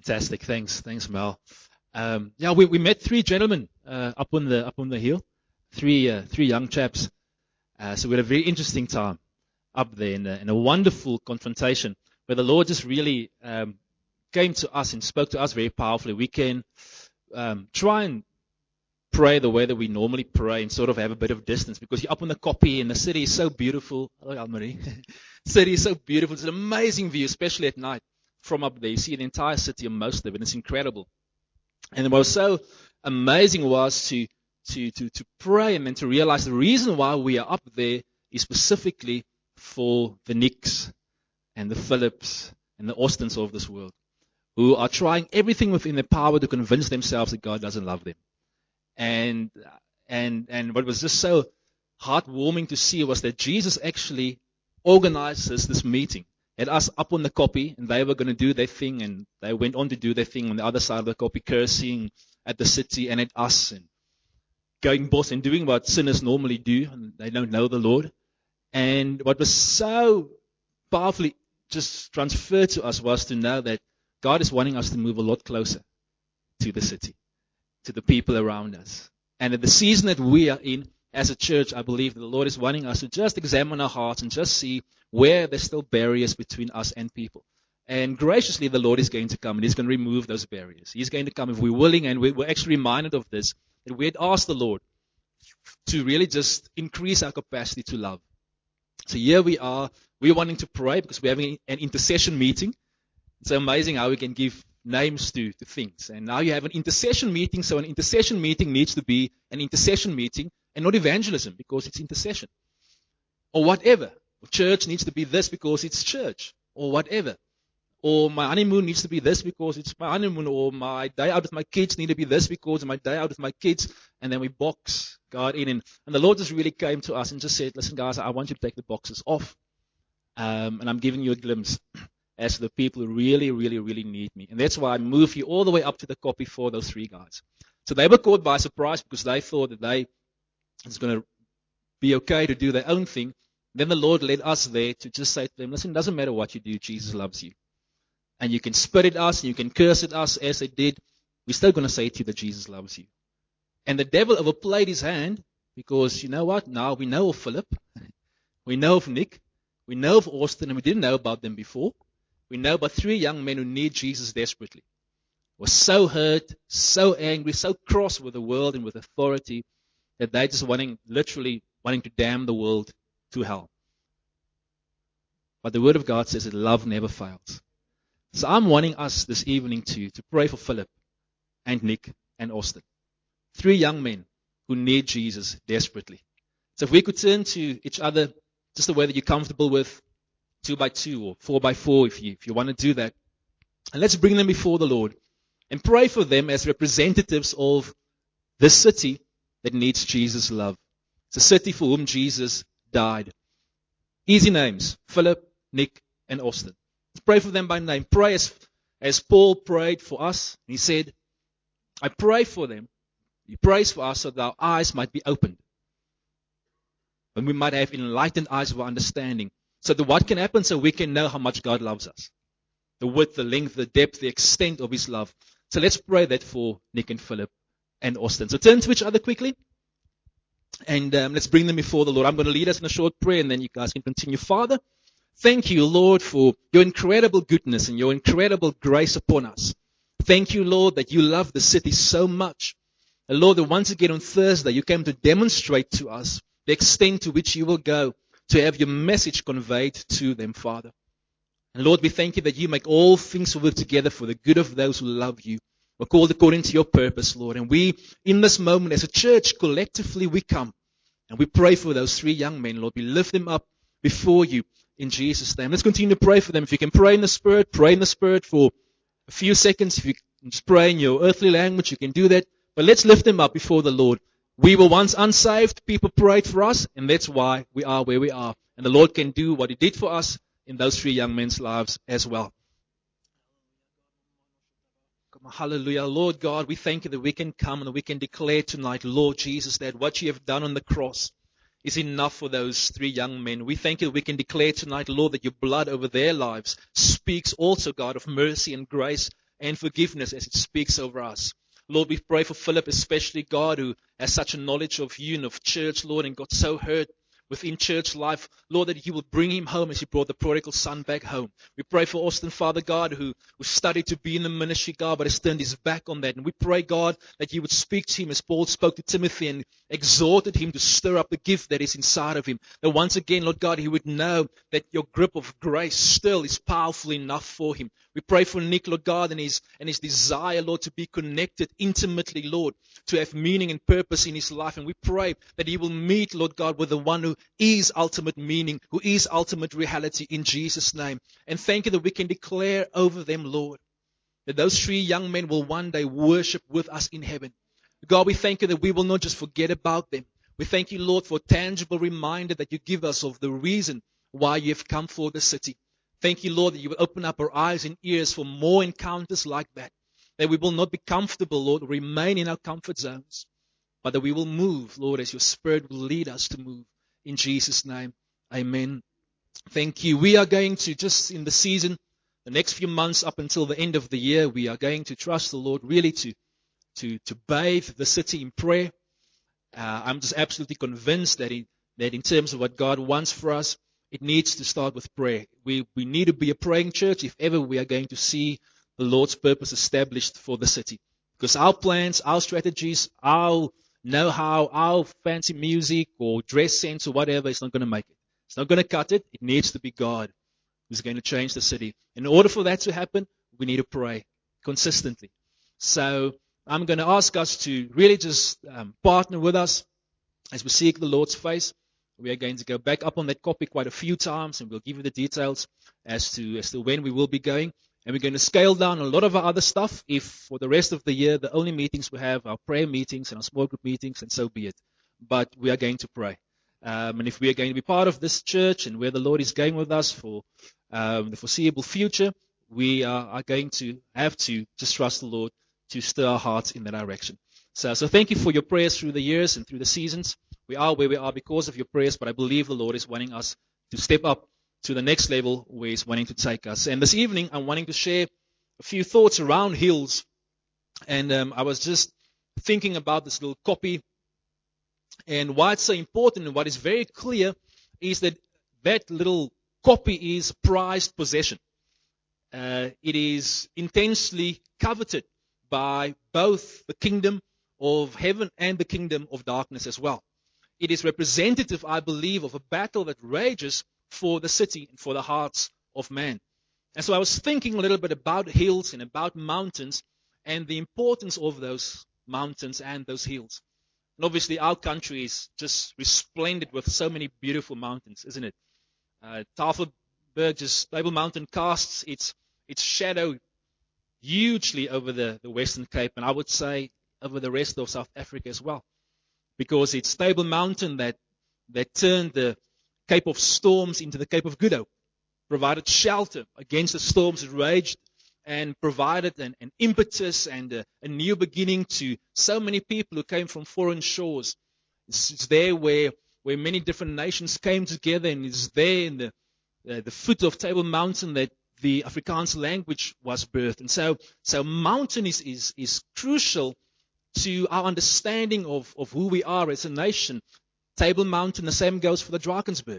Fantastic. Thanks, Mel. We met three gentlemen up on the hill, three young chaps. So we had a very interesting time up there in a wonderful confrontation where the Lord just really came to us and spoke to us very powerfully. We can try and pray the way that we normally pray and sort of have a bit of distance because you're up on the kopje and the city is so beautiful. Hello, Almarie. City is so beautiful. It's an amazing view, especially at night from up there. You see the entire city or most of it. It's incredible. And what was so amazing was to pray and then to realize the reason why we are up there is specifically for the Nicks and the Philips and the Austins of this world who are trying everything within their power to convince themselves that God doesn't love them. And what was just so heartwarming to see was that Jesus actually organizes this meeting. Had us up on the kopje, and they were going to do their thing, and they went on to do their thing on the other side of the kopje, cursing at the city and at us, and going boss and doing what sinners normally do, and they don't know the Lord. And what was so powerfully just transferred to us was to know that God is wanting us to move a lot closer to the city, to the people around us. And at the season that we are in, as a church, I believe that the Lord is wanting us to just examine our hearts and just see where there's still barriers between us and people. And graciously, the Lord is going to come and He's going to remove those barriers. He's going to come if we're willing, and we're actually reminded of this, that we had asked the Lord to really just increase our capacity to love. So here we are. We're wanting to pray because we're having an intercession meeting. It's amazing how we can give names to things. And now you have an intercession meeting, so an intercession meeting needs to be an intercession meeting and not evangelism because it's intercession. Or whatever. Church needs to be this because it's church. Or whatever. Or my honeymoon needs to be this because it's my honeymoon. Or my day out with my kids need to be this because my day out with my kids. And then we box God in. And the Lord just really came to us and just said, listen guys, I want you to take the boxes off. And I'm giving you a glimpse as to the people who really, really, really need me. And that's why I moved you all the way up to the kopje for those three guys. So they were caught by surprise because they thought that it's going to be okay to do their own thing. Then the Lord led us there to just say to them, listen, it doesn't matter what you do, Jesus loves you. And you can spit at us and you can curse at us as they did. We're still going to say to you that Jesus loves you. And the devil overplayed his hand because you know what? Now we know of Philip. We know of Nick. We know of Austin, and we didn't know about them before. We know about three young men who need Jesus desperately. Were so hurt, so angry, so cross with the world and with authority that they're just literally wanting to damn the world to hell. But the Word of God says that love never fails. So I'm wanting us this evening to pray for Philip and Nick and Austin. Three young men who need Jesus desperately. So if we could turn to each other just the way that you're comfortable with, 2x2 or 4x4 if you want to do that. And let's bring them before the Lord and pray for them as representatives of this city that needs Jesus' love. It's a city for whom Jesus died. Easy names, Philip, Nick, and Austin. Let's pray for them by name. Pray as Paul prayed for us. He said, I pray for them. He prays for us so that our eyes might be opened. And we might have enlightened eyes of our understanding. So that what can happen so we can know how much God loves us. The width, the length, the depth, the extent of His love. So let's pray that for Nick and Philip and Austin. So turn to each other quickly. And let's bring them before the Lord. I'm going to lead us in a short prayer and then you guys can continue. Father, thank you, Lord, for your incredible goodness and your incredible grace upon us. Thank you, Lord, that you love the city so much. And Lord, that once again on Thursday you came to demonstrate to us the extent to which you will go to have your message conveyed to them, Father. And Lord, we thank you that you make all things work together for the good of those who love you. We're called according to your purpose, Lord. And we, in this moment, as a church, collectively we come. And we pray for those three young men, Lord. We lift them up before you in Jesus' name. Let's continue to pray for them. If you can pray in the Spirit for a few seconds. If you can just pray in your earthly language, you can do that. But let's lift them up before the Lord. We were once unsaved. People prayed for us, and that's why we are where we are. And the Lord can do what He did for us in those three young men's lives as well. Hallelujah. Lord God, we thank you that we can come and we can declare tonight, Lord Jesus, that what you have done on the cross is enough for those three young men. We thank you that we can declare tonight, Lord, that your blood over their lives speaks also, God, of mercy and grace and forgiveness as it speaks over us. Lord, we pray for Philip, especially, God, who has such a knowledge of you and of church, Lord, and got so hurt within church life. Lord, that you will bring him home as you brought the prodigal son back home. We pray for Austin, Father God, who studied to be in the ministry, God, but has turned his back on that. And we pray, God, that you would speak to him as Paul spoke to Timothy and exhorted him to stir up the gift that is inside of him. That once again, Lord God, he would know that your grip of grace still is powerful enough for him. We pray for Nick, Lord God, and his desire, Lord, to be connected intimately, Lord, to have meaning and purpose in his life. And we pray that he will meet, Lord God, with the one who is ultimate meaning, who is ultimate reality in Jesus' name. And thank you that we can declare over them, Lord, that those 3 young men will one day worship with us in heaven. God, we thank you that we will not just forget about them. We thank you, Lord, for a tangible reminder that you give us of the reason why you have come for the city. Thank you, Lord, that you will open up our eyes and ears for more encounters like that. That we will not be comfortable, Lord, remain in our comfort zones, but that we will move, Lord, as your Spirit will lead us to move. In Jesus' name, amen. Thank you. We are going to, just in the season, the next few months up until the end of the year, we are going to trust the Lord really to bathe the city in prayer. I'm just absolutely convinced that in terms of what God wants for us, it needs to start with prayer. We need to be a praying church if ever we are going to see the Lord's purpose established for the city. Because our plans, our strategies, our know-how, our fancy music or dress sense or whatever is not going to make it. It's not going to cut it. It needs to be God who's going to change the city. In order for that to happen, we need to pray consistently. So I'm going to ask us to really just partner with us as we seek the Lord's face. We are going to go back up on that copy quite a few times, and we'll give you the details as to when we will be going. And we're going to scale down a lot of our other stuff if for the rest of the year the only meetings we have are prayer meetings and our small group meetings, and so be it. But we are going to pray. And if we are going to be part of this church and where the Lord is going with us for the foreseeable future, we are going to have to just trust the Lord to stir our hearts in that direction. So thank you for your prayers through the years and through the seasons. We are where we are because of your prayers, but I believe the Lord is wanting us to step up to the next level where He's wanting to take us. And this evening, I'm wanting to share a few thoughts around hills. And I was just thinking about this little copy. And why it's so important and what is very clear is that that little copy is prized possession. It is intensely coveted by both the kingdom of heaven and the kingdom of darkness as well. It is representative, I believe, of a battle that rages for the city and for the hearts of man. And so I was thinking a little bit about hills and about mountains and the importance of those mountains and those hills. And obviously our country is just resplendent with so many beautiful mountains, isn't it? Tafelberg, just Table Mountain casts its shadow hugely over the Western Cape, and I would say over the rest of South Africa as well. Because it's Table Mountain that turned the Cape of Storms into the Cape of Good Hope, provided shelter against the storms that raged, and provided an impetus and a new beginning to so many people who came from foreign shores. It's there where many different nations came together, and it's there in the foot of Table Mountain that the Afrikaans language was birthed. And so mountain is crucial to our understanding of who we are as a nation. Table Mountain, the same goes for the Drakensberg,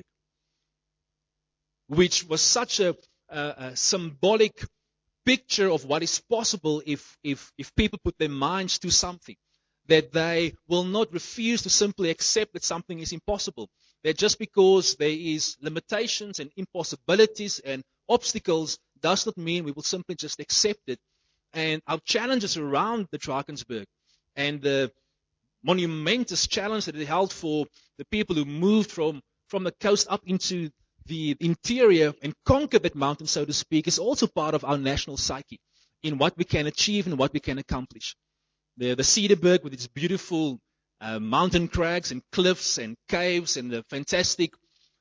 which was such a symbolic picture of what is possible if people put their minds to something, that they will not refuse to simply accept that something is impossible. That just because there is limitations and impossibilities and obstacles does not mean we will simply just accept it. And our challenges around the Drakensberg and the monumentous challenge that it held for the people who moved from the coast up into the interior and conquered that mountain, so to speak, is also part of our national psyche in what we can achieve and what we can accomplish. The Cederberg with its beautiful mountain crags and cliffs and caves and the fantastic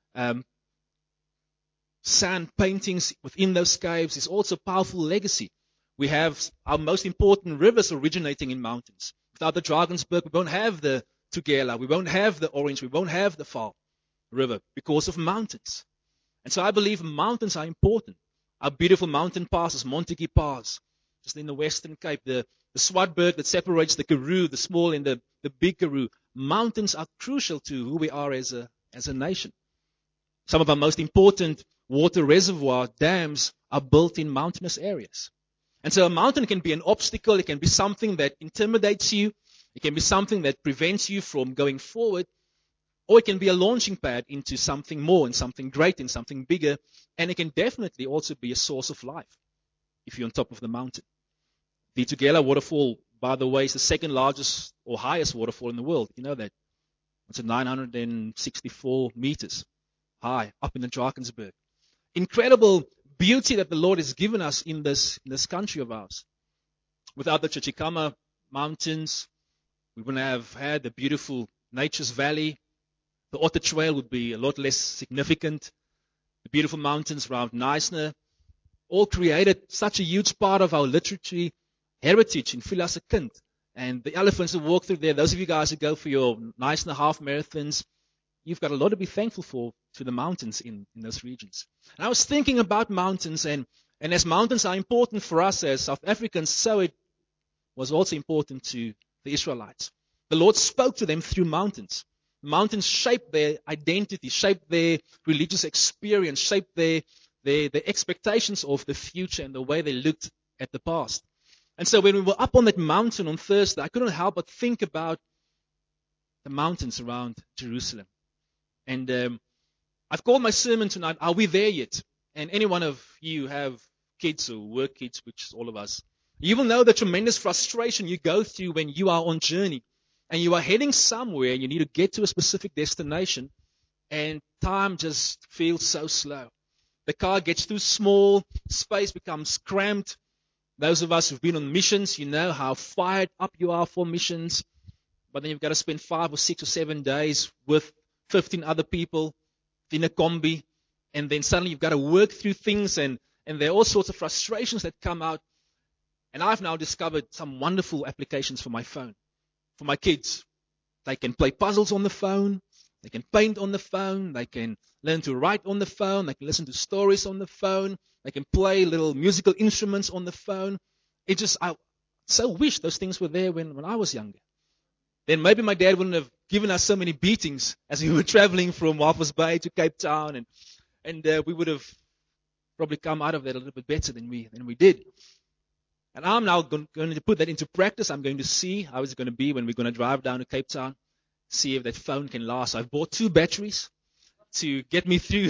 sand paintings within those caves is also a powerful legacy. We have our most important rivers originating in mountains. Without the Drakensberg, we won't have the Tugela, we won't have the Orange, we won't have the Vaal River because of mountains. And so I believe mountains are important. Our beautiful mountain passes, Montague Pass, just in the Western Cape, the Swartberg that separates the Karoo, the small and the big Karoo. Mountains are crucial to who we are as a nation. Some of our most important water reservoir dams are built in mountainous areas. And so a mountain can be an obstacle. It can be something that intimidates you. It can be something that prevents you from going forward. Or it can be a launching pad into something more and something great and something bigger. And it can definitely also be a source of life if you're on top of the mountain. The Tugela waterfall, by the way, is the second largest or highest waterfall in the world. You know that. It's at 964 meters high up in the Drakensberg. Incredible beauty that the Lord has given us in this country of ours. Without the Chachikama Mountains, we wouldn't have had the beautiful Nature's Valley. The Otter Trail would be a lot less significant. The beautiful mountains around Knysna all created such a huge part of our literary heritage in Villa se Kind. And the elephants who walk through there, those of you guys who go for your Knysna half marathons, you've got a lot to be thankful for to the mountains in those regions. And I was thinking about mountains, and as mountains are important for us as South Africans, so it was also important to the Israelites. The Lord spoke to them through mountains. Mountains shaped their identity, shaped their religious experience, shaped their expectations of the future and the way they looked at the past. And so when we were up on that mountain on Thursday, I couldn't help but think about the mountains around Jerusalem. And I've called my sermon tonight, Are We There Yet? And any one of you have kids or work kids, which is all of us, you will know the tremendous frustration you go through when you are on journey and you are heading somewhere and you need to get to a specific destination and time just feels so slow. The car gets too small, space becomes cramped. Those of us who've been on missions, you know how fired up you are for missions, but then you've got to spend 5 or 6 or 7 days with 15 other people in a combi, and then suddenly you've got to work through things, and there are all sorts of frustrations that come out. And I've now discovered some wonderful applications for my phone, for my kids. They can play puzzles on the phone, they can paint on the phone, they can learn to write on the phone, they can listen to stories on the phone, they can play little musical instruments on the phone. I so wish those things were there when I was younger. Then maybe my dad wouldn't have given us so many beatings as we were traveling from Walvis Bay to Cape Town, and we would have probably come out of that a little bit better than we did. And I'm now going to put that into practice. I'm going to see how it's going to be when we're going to drive down to Cape Town, see if that phone can last. I've bought 2 batteries to get me through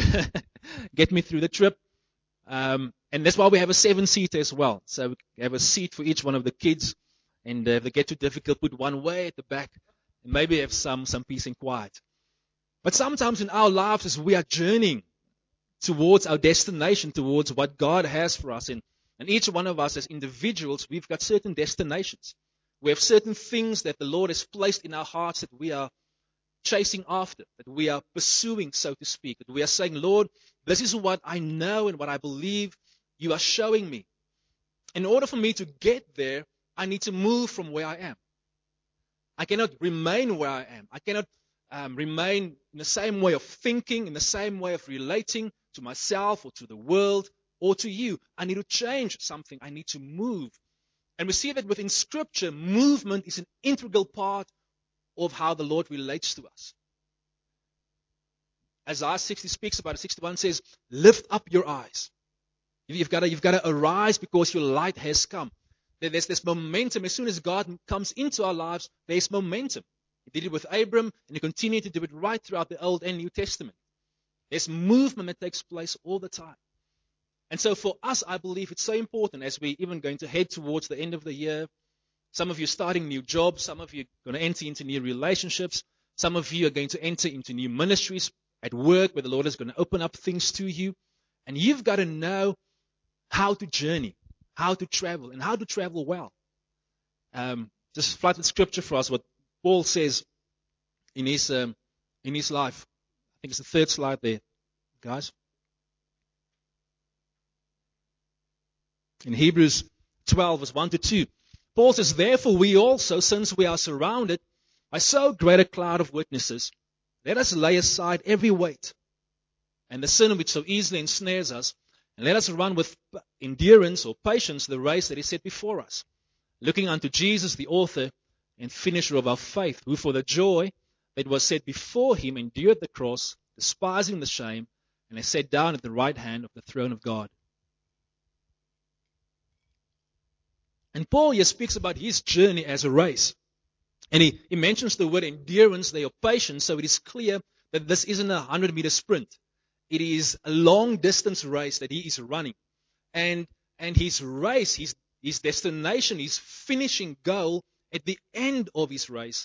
the trip. And that's why we have a 7-seater as well. So we have a seat for each one of the kids. And if they get too difficult, put one way at the back. And maybe have some peace and quiet. But sometimes in our lives, as we are journeying towards our destination, towards what God has for us, and each one of us as individuals, we've got certain destinations. We have certain things that the Lord has placed in our hearts that we are chasing after, that we are pursuing, so to speak. That we are saying, Lord, this is what I know and what I believe you are showing me. In order for me to get there, I need to move from where I am. I cannot remain where I am. I cannot remain in the same way of thinking, in the same way of relating to myself or to the world or to you. I need to change something. I need to move. And we see that within Scripture, movement is an integral part of how the Lord relates to us. Isaiah 60 speaks about it. 61 says, lift up your eyes. You've got to arise because your light has come. There's this momentum. As soon as God comes into our lives, there's momentum. He did it with Abram, and he continued to do it right throughout the Old and New Testament. There's movement that takes place all the time. And so for us, I believe it's so important as we're even going to head towards the end of the year. Some of you are starting new jobs. Some of you are going to enter into new relationships. Some of you are going to enter into new ministries at work where the Lord is going to open up things to you. And you've got to know how to journey, how to travel, and how to travel well. Just flight with Scripture for us, what Paul says in his life. I think it's the 3rd slide there, guys. In Hebrews 12, verse 1-2, Paul says, therefore we also, since we are surrounded by so great a cloud of witnesses, let us lay aside every weight and the sin which so easily ensnares us, And let us run with endurance or patience the race that is set before us, looking unto Jesus, the author and finisher of our faith, who for the joy that was set before him endured the cross, despising the shame, and is set down at the right hand of the throne of God. And Paul here speaks about his journey as a race. And he mentions the word endurance there, or patience, so it is clear that this isn't a 100-meter sprint. It is a long-distance race that he is running. And his race, his destination, his finishing goal at the end of his race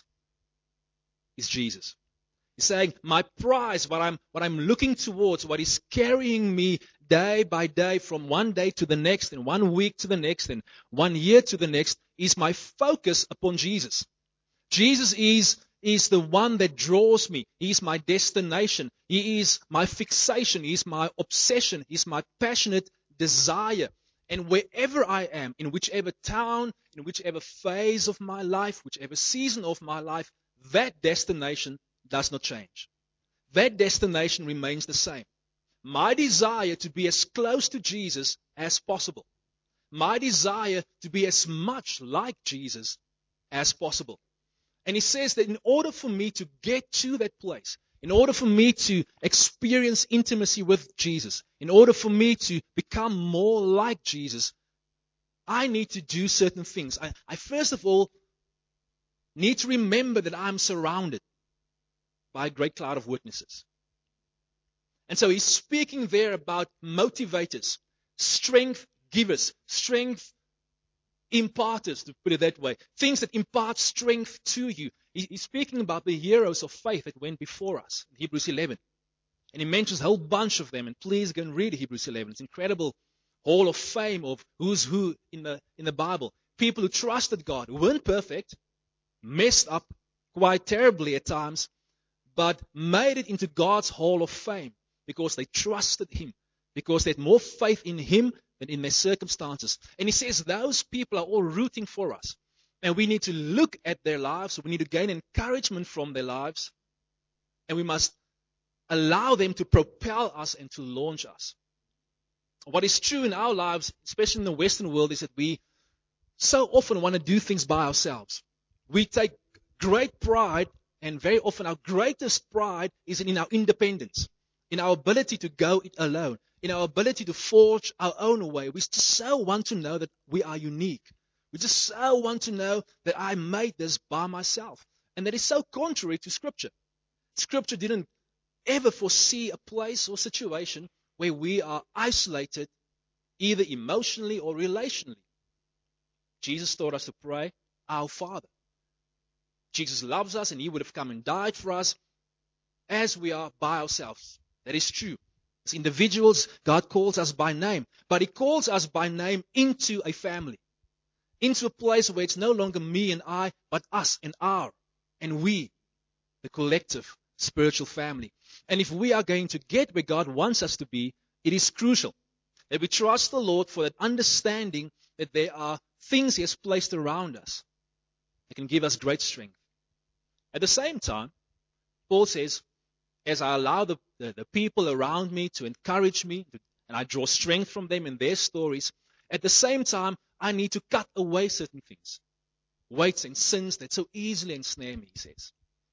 is Jesus. He's saying, my prize, what I'm looking towards, what is carrying me day by day from one day to the next, and 1 week to the next, and 1 year to the next, is my focus upon Jesus. Jesus is the one that draws me. He is my destination. He is my fixation. He is my obsession. He is my passionate desire. And wherever I am, in whichever town, in whichever phase of my life, whichever season of my life, that destination does not change. That destination remains the same. My desire to be as close to Jesus as possible. My desire to be as much like Jesus as possible. And he says that in order for me to get to that place, in order for me to experience intimacy with Jesus, in order for me to become more like Jesus, I need to do certain things. I first of all need to remember that I'm surrounded by a great cloud of witnesses. And so he's speaking there about motivators, strength givers, strength imparters, to put it that way. Things that impart strength to you. He's speaking about the heroes of faith that went before us in Hebrews 11. And he mentions a whole bunch of them. And please go and read Hebrews 11. It's an incredible hall of fame of who's who in the Bible. People who trusted God, who weren't perfect, messed up quite terribly at times, but made it into God's hall of fame because they trusted Him, because they had more faith in Him than in their circumstances. And he says those people are all rooting for us. And we need to look at their lives. We need to gain encouragement from their lives. And we must allow them to propel us and to launch us. What is true in our lives, especially in the Western world, is that we so often want to do things by ourselves. We take great pride, and very often our greatest pride is in our independence, in our ability to go it alone, in our ability to forge our own way. We just so want to know that we are unique. We just so want to know that I made this by myself. And that is so contrary to Scripture. Scripture didn't ever foresee a place or situation where we are isolated, either emotionally or relationally. Jesus taught us to pray, Our Father. Jesus loves us, and He would have come and died for us as we are by ourselves. That is true. As individuals, God calls us by name. But He calls us by name into a family. Into a place where it's no longer me and I, but us and our. And we, the collective spiritual family. And if we are going to get where God wants us to be, it is crucial that we trust the Lord for that understanding that there are things He has placed around us that can give us great strength. At the same time, Paul says, as I allow the people around me to encourage me, and I draw strength from them and their stories, at the same time, I need to cut away certain things, weights and sins that so easily ensnare me, he says.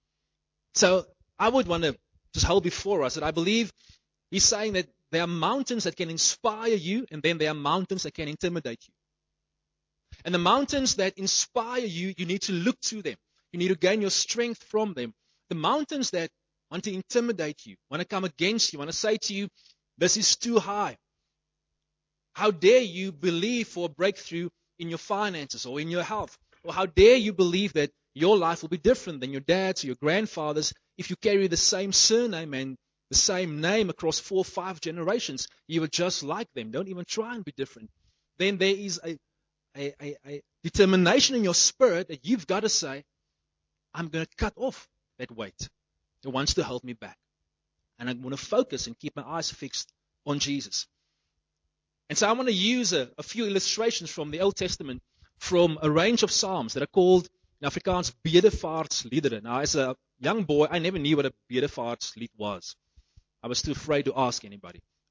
So I would want to just hold before us that I believe he's saying that there are mountains that can inspire you, and then there are mountains that can intimidate you. And the mountains that inspire you, you need to look to them. You need to gain your strength from them. The mountains that want to intimidate you, want to come against you, want to say to you, this is too high. How dare you believe for a breakthrough in your finances or in your health? Or how dare you believe that your life will be different than your dad's or your grandfather's if you carry the same surname and the same name across 4 or 5 generations? You are just like them. Don't even try and be different. Then there is a determination in your spirit that you've got to say, I'm going to cut off that weight that wants to hold me back. And I'm going to focus and keep my eyes fixed on Jesus. And so I want to use a few illustrations from the Old Testament from a range of psalms that are called in Afrikaans bedevaartsliedere. Now, as a young boy, I never knew what a bedevaartslied was. I was too afraid to ask anybody.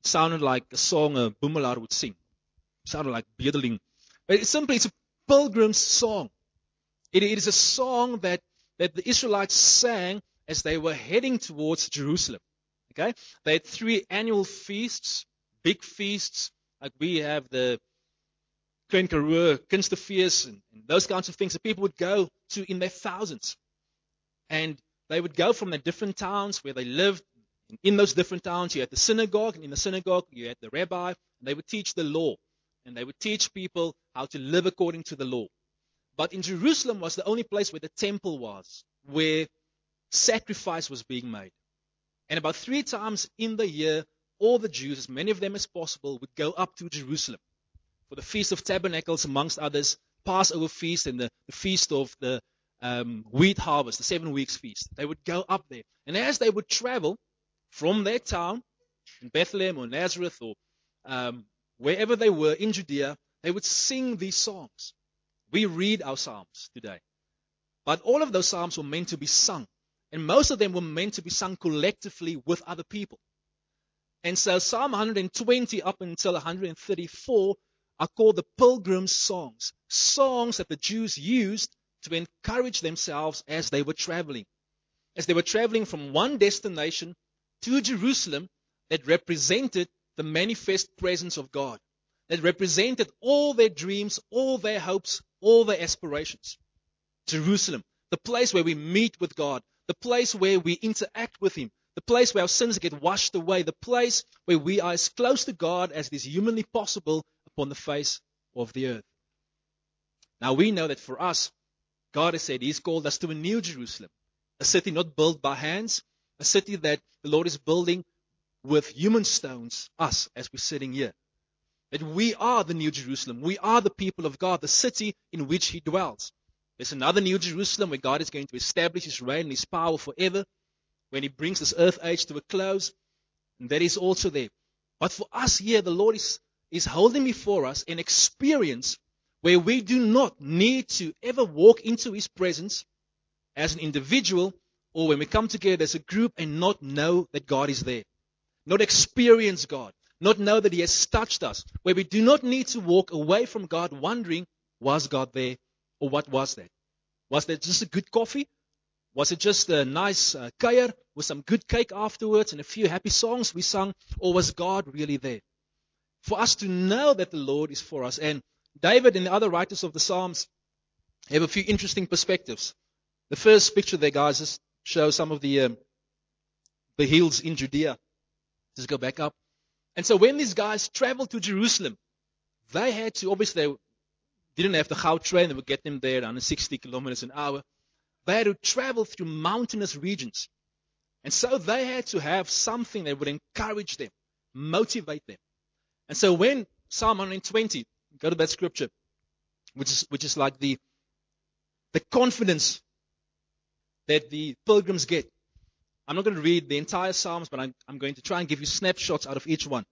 sounded like a song a boemelaar would sing. Sounded like bedeling. But it's a pilgrim's song. It is a song that the Israelites sang as they were heading towards Jerusalem. Okay? They had 3 annual feasts, big feasts, like we have the Klein Karoo, Kunstefees, and those kinds of things that people would go to in their thousands. And they would go from the different towns where they lived. In those different towns, you had the synagogue, and in the synagogue, you had the rabbi, and they would teach the law. And they would teach people how to live according to the law. But in Jerusalem was the only place where the temple was, where sacrifice was being made. And about 3 times in the year, all the Jews, as many of them as possible, would go up to Jerusalem for the Feast of Tabernacles, amongst others, Passover feast, and the Feast of the wheat harvest, the 7 weeks feast. They would go up there. And as they would travel from their town, in Bethlehem or Nazareth or wherever they were in Judea, they would sing these songs. We read our psalms today. But all of those psalms were meant to be sung. And most of them were meant to be sung collectively with other people. And so Psalm 120 up until 134 are called the pilgrim songs. Songs that the Jews used to encourage themselves as they were traveling. As they were traveling from one destination to Jerusalem that represented the manifest presence of God. That represented all their dreams, all their hopes, all their aspirations. Jerusalem, the place where we meet with God, the place where we interact with Him, the place where our sins get washed away, the place where we are as close to God as it is humanly possible upon the face of the earth. Now we know that for us, God has said He's called us to a new Jerusalem, a city not built by hands, a city that the Lord is building with human stones, us as we're sitting here. That we are the new Jerusalem. We are the people of God, the city in which He dwells. There's another new Jerusalem where God is going to establish His reign and His power forever, when He brings this earth age to a close. And that is also there. But for us here, the Lord is holding before us an experience where we do not need to ever walk into His presence as an individual or when we come together as a group and not know that God is there. Not experience God. Not know that He has touched us. Where we do not need to walk away from God wondering, was God there? Or what was that? Was that just a good coffee? Was it just a nice kuier with some good cake afterwards and a few happy songs we sung? Or was God really there? For us to know that the Lord is for us. And David and the other writers of the Psalms have a few interesting perspectives. The first picture there, guys, just shows some of the hills in Judea. Just go back up. And so when these guys traveled to Jerusalem, they had to, obviously they didn't have the Goud train that would get them there at 160 kilometers an hour. They had to travel through mountainous regions. And so they had to have something that would encourage them, motivate them. And so when Psalm 120, go to that scripture, which is like the confidence that the pilgrims get. I'm not going to read the entire Psalms, but I'm going to try and give you snapshots out of each one.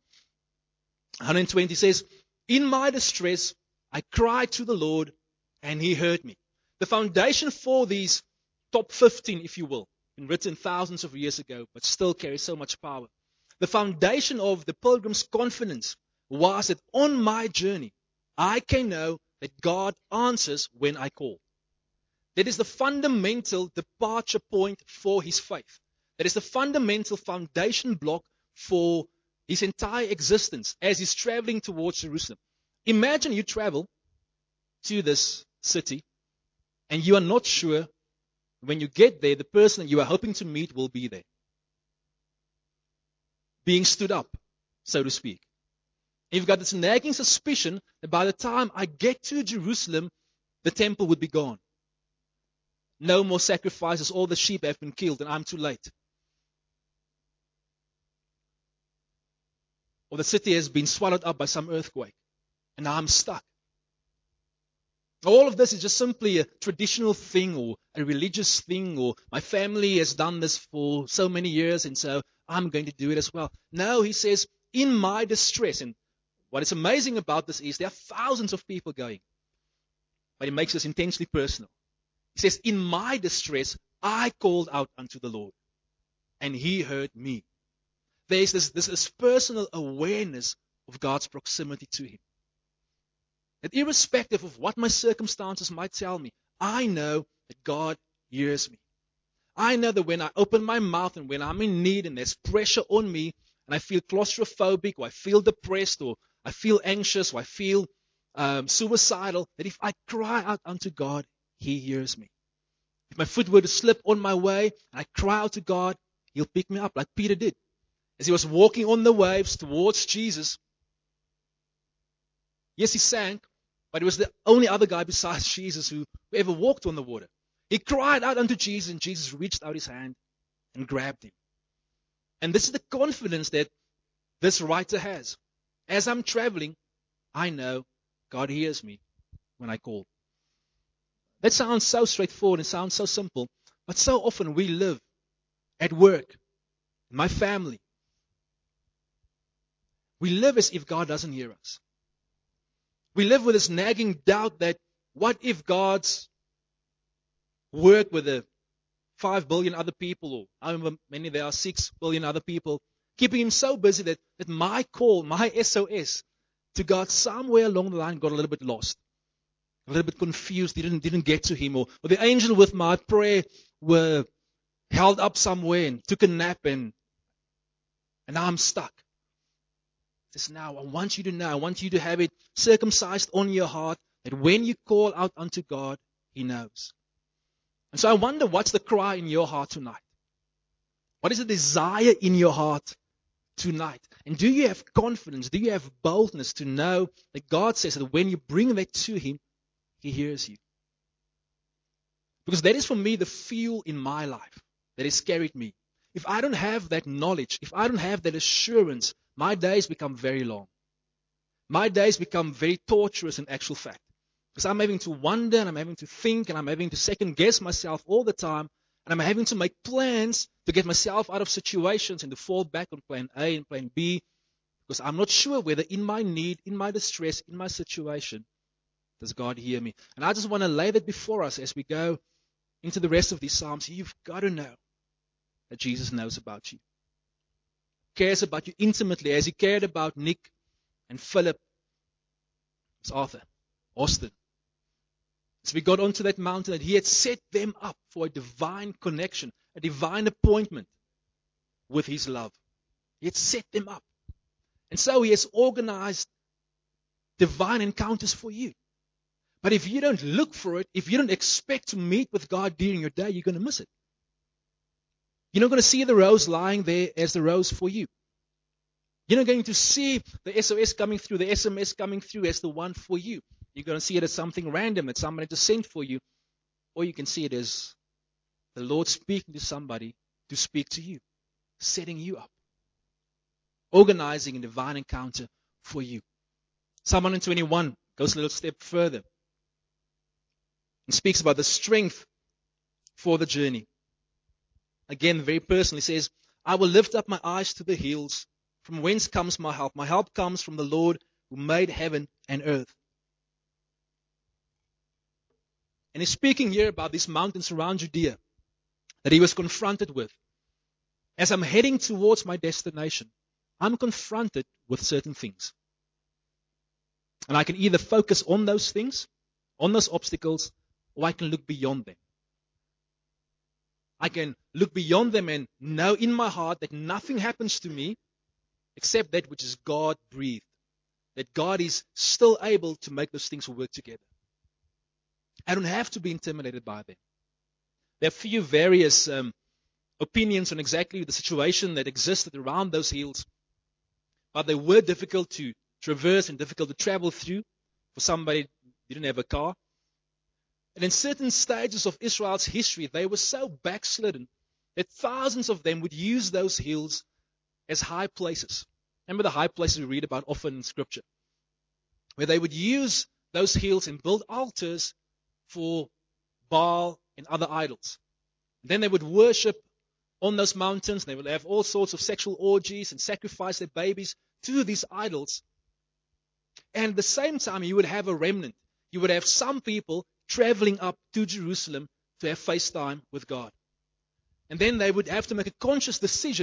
120 says, "In my distress, I cried to the Lord, and He heard me." The foundation for these top 15, if you will, been written thousands of years ago, but still carry so much power. The foundation of the pilgrim's confidence was that on my journey, I can know that God answers when I call. That is the fundamental departure point for his faith. That is the fundamental foundation block for his entire existence as he's traveling towards Jerusalem. Imagine you travel to this city and you are not sure when you get there, the person you are hoping to meet will be there. Being stood up, so to speak. And you've got this nagging suspicion that by the time I get to Jerusalem, the temple would be gone. No more sacrifices, all the sheep have been killed, and I'm too late. Or the city has been swallowed up by some earthquake, and now I'm stuck. All of this is just simply a traditional thing or a religious thing, or my family has done this for so many years, and so I'm going to do it as well. No, he says, in my distress. And what is amazing about this is there are thousands of people going, but he makes this intensely personal. He says, in my distress, I called out unto the Lord, and he heard me. there's this personal awareness of God's proximity to him. That irrespective of what my circumstances might tell me, I know that God hears me. I know that when I open my mouth and when I'm in need and there's pressure on me and I feel claustrophobic or I feel depressed or I feel anxious or I feel suicidal, that if I cry out unto God, he hears me. If my foot were to slip on my way and I cry out to God, he'll pick me up like Peter did. As he was walking on the waves towards Jesus, yes, he sank, but he was the only other guy besides Jesus who ever walked on the water. He cried out unto Jesus, and Jesus reached out his hand and grabbed him. And this is the confidence that this writer has. As I'm traveling, I know God hears me when I call. That sounds so straightforward and sounds so simple, but so often we live at work, in my family. We live as if God doesn't hear us. We live with this nagging doubt that what if God's work with the 5 billion other people, or however many there are, 6 billion other people, keeping him so busy that my call, my SOS to God somewhere along the line got a little bit lost, a little bit confused, didn't get to him, or the angel with my prayer were held up somewhere and took a nap and now I'm stuck. He says, now I want you to know, I want you to have it circumcised on your heart that when you call out unto God, he knows. And so I wonder, what's the cry in your heart tonight? What is the desire in your heart tonight? And do you have confidence? Do you have boldness to know that God says that when you bring that to him, he hears you? Because that is for me the fuel in my life that has carried me. If I don't have that knowledge, if I don't have that assurance, my days become very long. My days become very torturous in actual fact. Because I'm having to wonder and I'm having to think and I'm having to second guess myself all the time. And I'm having to make plans to get myself out of situations and to fall back on plan A and plan B. Because I'm not sure whether in my need, in my distress, in my situation, does God hear me. And I just want to lay that before us as we go into the rest of these Psalms. You've got to know that Jesus knows about you. Cares about you intimately as he cared about Nick and Philip, Arthur, Austin. So we got onto that mountain that he had set them up for a divine connection, a divine appointment with his love. He had set them up. And so he has organized divine encounters for you. But if you don't look for it, if you don't expect to meet with God during your day, you're going to miss it. You're not going to see the rose lying there as the rose for you. You're not going to see the SOS coming through, the SMS coming through as the one for you. You're going to see it as something random, that somebody just sent for you. Or you can see it as the Lord speaking to somebody to speak to you, setting you up, organizing a divine encounter for you. Psalm 121 goes a little step further and speaks about the strength for the journey. Again, very personally, says, I will lift up my eyes to the hills. From whence comes my help? My help comes from the Lord who made heaven and earth. And he's speaking here about these mountains around Judea that he was confronted with. As I'm heading towards my destination, I'm confronted with certain things. And I can either focus on those things, on those obstacles, or I can look beyond them. I can look beyond them and know in my heart that nothing happens to me except that which is God-breathed. That God is still able to make those things work together. I don't have to be intimidated by them. There are a few various opinions on exactly the situation that existed around those hills, but they were difficult to traverse and difficult to travel through for somebody who didn't have a car. And in certain stages of Israel's history, they were so backslidden that thousands of them would use those hills as high places. Remember the high places we read about often in Scripture, where they would use those hills and build altars for Baal and other idols. Then they would worship on those mountains. They would have all sorts of sexual orgies and sacrifice their babies to these idols. And at the same time, you would have a remnant. You would have some people traveling up to Jerusalem to have face time with God. And then they would have to make a conscious decision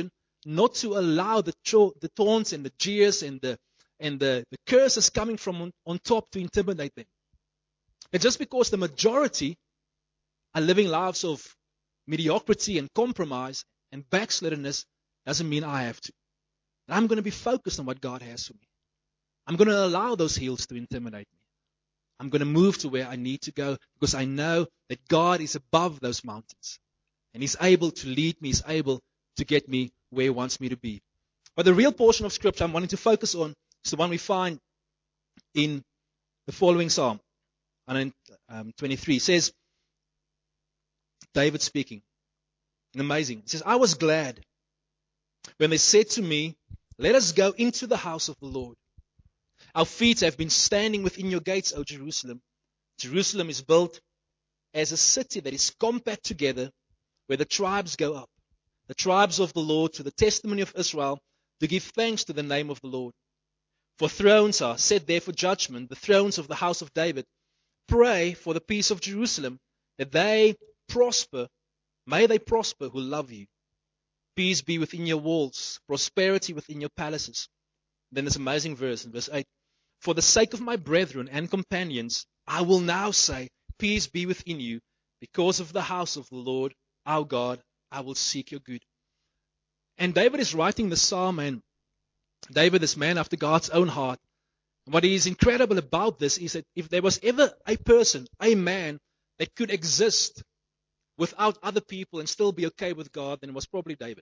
not to allow the taunts and the jeers and the curses coming from on top to intimidate them. And just because the majority are living lives of mediocrity and compromise and backsliddenness doesn't mean I have to. And I'm going to be focused on what God has for me. I'm going to allow those hills to intimidate me. I'm going to move to where I need to go because I know that God is above those mountains. And He's able to lead me. He's able to get me where He wants me to be. But the real portion of Scripture I'm wanting to focus on is the one we find in the following Psalm, 123. It says, David speaking, and amazing. It says, I was glad when they said to me, let us go into the house of the Lord. Our feet have been standing within your gates, O Jerusalem. Jerusalem is built as a city that is compact together, where the tribes go up, the tribes of the Lord, to the testimony of Israel, to give thanks to the name of the Lord. For thrones are set there for judgment, the thrones of the house of David. Pray for the peace of Jerusalem, that they prosper. May they prosper who love you. Peace be within your walls, prosperity within your palaces. Then this amazing verse in verse 8. For the sake of my brethren and companions, I will now say, peace be within you. Because of the house of the Lord, our God, I will seek your good. And David is writing the psalm, and David is man after God's own heart. And what is incredible about this is that if there was ever a person, a man, that could exist without other people and still be okay with God, then it was probably David.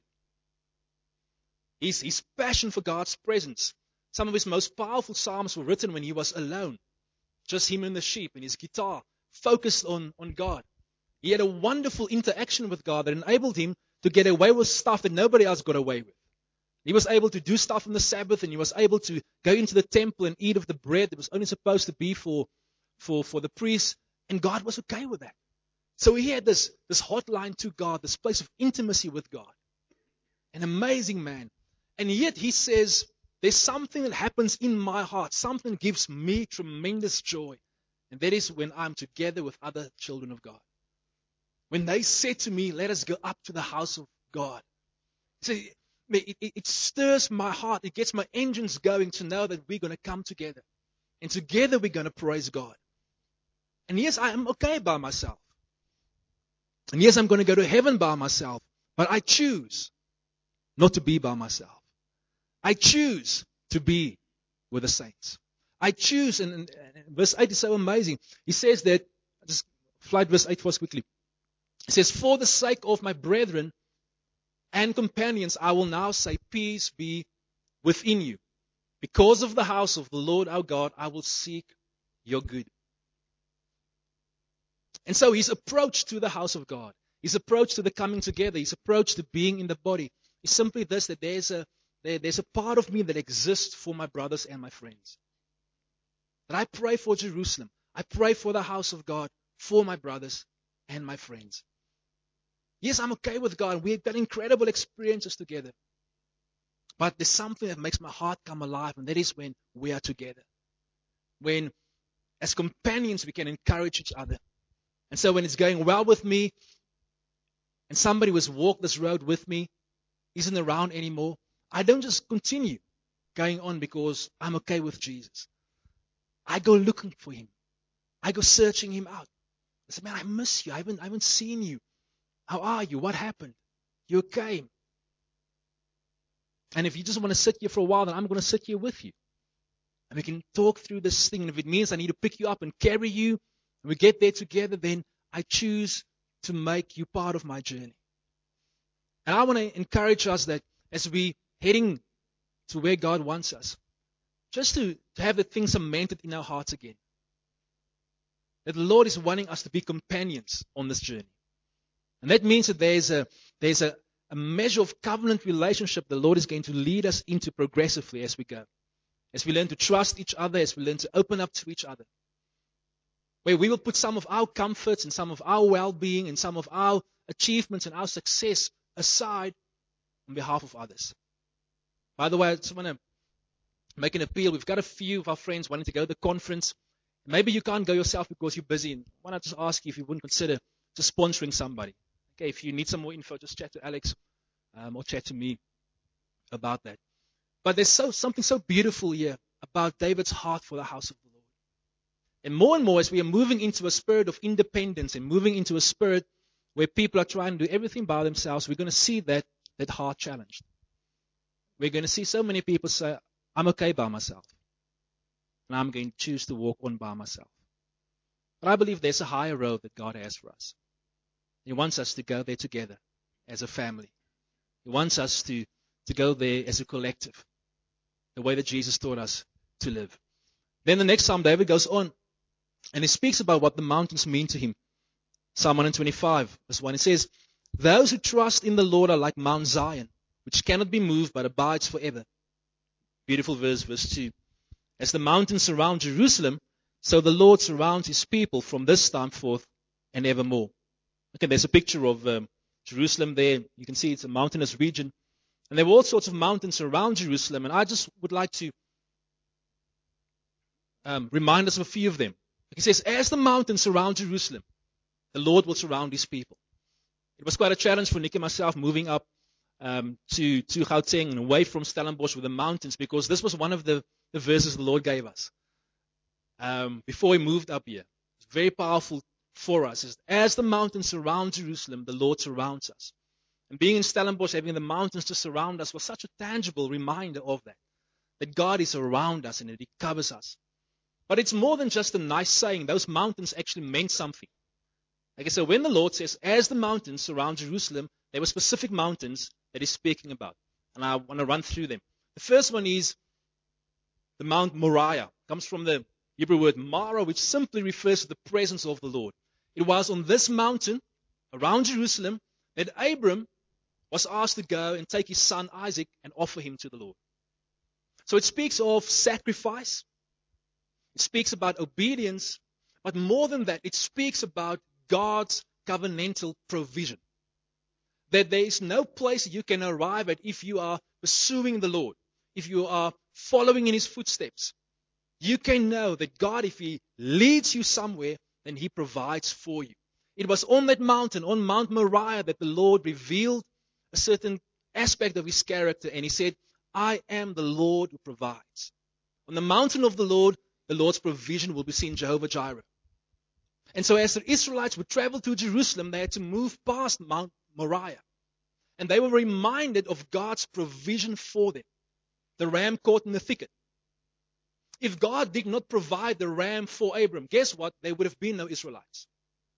His passion for God's presence. Some of his most powerful psalms were written when he was alone. Just him and the sheep and his guitar, focused on God. He had a wonderful interaction with God that enabled him to get away with stuff that nobody else got away with. He was able to do stuff on the Sabbath, and he was able to go into the temple and eat of the bread that was only supposed to be for the priests, and God was okay with that. So he had this hotline to God, this place of intimacy with God. An amazing man. And yet he says, there's something that happens in my heart, something that gives me tremendous joy. And that is when I'm together with other children of God. When they said to me, let us go up to the house of God. It stirs my heart. It gets my engines going to know that we're going to come together. And together we're going to praise God. And yes, I am okay by myself. And yes, I'm going to go to heaven by myself. But I choose not to be by myself. I choose to be with the saints. I choose, and verse 8 is so amazing. He says that, just flight verse 8 for us quickly. He says, for the sake of my brethren and companions, I will now say, peace be within you. Because of the house of the Lord our God, I will seek your good. And so his approach to the house of God, his approach to the coming together, his approach to being in the body, is simply this, that there's a part of me that exists for my brothers and my friends. That I pray for Jerusalem. I pray for the house of God, for my brothers and my friends. Yes, I'm okay with God. We've got incredible experiences together. But there's something that makes my heart come alive, and that is when we are together. When, as companions, we can encourage each other. And so when it's going well with me, and somebody who has walked this road with me isn't around anymore, I don't just continue going on because I'm okay with Jesus. I go looking for Him. I go searching Him out. I say, man, I miss you. I haven't seen you. How are you? What happened? You okay? And if you just want to sit here for a while, then I'm going to sit here with you. And we can talk through this thing. And if it means I need to pick you up and carry you, and we get there together, then I choose to make you part of my journey. And I want to encourage us that as we heading to where God wants us, just to have the thing cemented in our hearts again. That the Lord is wanting us to be companions on this journey. And that means that there's a measure of covenant relationship the Lord is going to lead us into progressively as we go. As we learn to trust each other, as we learn to open up to each other. Where we will put some of our comforts and some of our well-being and some of our achievements and our success aside on behalf of others. By the way, I just want to make an appeal. We've got a few of our friends wanting to go to the conference. Maybe you can't go yourself because you're busy. And why not just ask you if you wouldn't consider just sponsoring somebody? Okay, if you need some more info, just chat to Alex or chat to me. about that. But there's something so beautiful here about David's heart for the house of the Lord. And more as we are moving into a spirit of independence and moving into a spirit where people are trying to do everything by themselves, we're going to see that heart challenged. We're going to see so many people say, I'm okay by myself. And I'm going to choose to walk on by myself. But I believe there's a higher road that God has for us. He wants us to go there together as a family. He wants us to go there as a collective, the way that Jesus taught us to live. Then the next Psalm, David goes on, and he speaks about what the mountains mean to him. Psalm 125, verse 1, it says, those who trust in the Lord are like Mount Zion, which cannot be moved but abides forever. Beautiful verse 2. As the mountains surround Jerusalem, so the Lord surrounds his people from this time forth and evermore. Okay, there's a picture of Jerusalem there. You can see it's a mountainous region. And there were all sorts of mountains around Jerusalem. And I just would like to remind us of a few of them. He says, as the mountains surround Jerusalem, the Lord will surround his people. It was quite a challenge for Nick and myself moving up to Gauteng and away from Stellenbosch with the mountains, because this was one of the verses the Lord gave us before we moved up here. It's very powerful for us. It's, as the mountains surround Jerusalem, the Lord surrounds us. And being in Stellenbosch, having the mountains to surround us was such a tangible reminder of that God is around us and that he covers us. But it's more than just a nice saying. Those mountains actually meant something. Like I said, when the Lord says, as the mountains surround Jerusalem, there were specific mountains that he's speaking about. And I want to run through them. The first one is the Mount Moriah. It comes from the Hebrew word Mara, which simply refers to the presence of the Lord. It was on this mountain around Jerusalem that Abram was asked to go and take his son Isaac and offer him to the Lord. So it speaks of sacrifice. It speaks about obedience. But more than that, it speaks about God's covenantal provision. That there is no place you can arrive at if you are pursuing the Lord, if you are following in his footsteps. You can know that God, if he leads you somewhere, then he provides for you. It was on that mountain, on Mount Moriah, that the Lord revealed a certain aspect of his character, and he said, I am the Lord who provides. On the mountain of the Lord's provision will be seen, Jehovah Jireh. And so as the Israelites would travel to Jerusalem, they had to move past Mount Moriah. And they were reminded of God's provision for them. The ram caught in the thicket. If God did not provide the ram for Abram, guess what? There would have been no Israelites.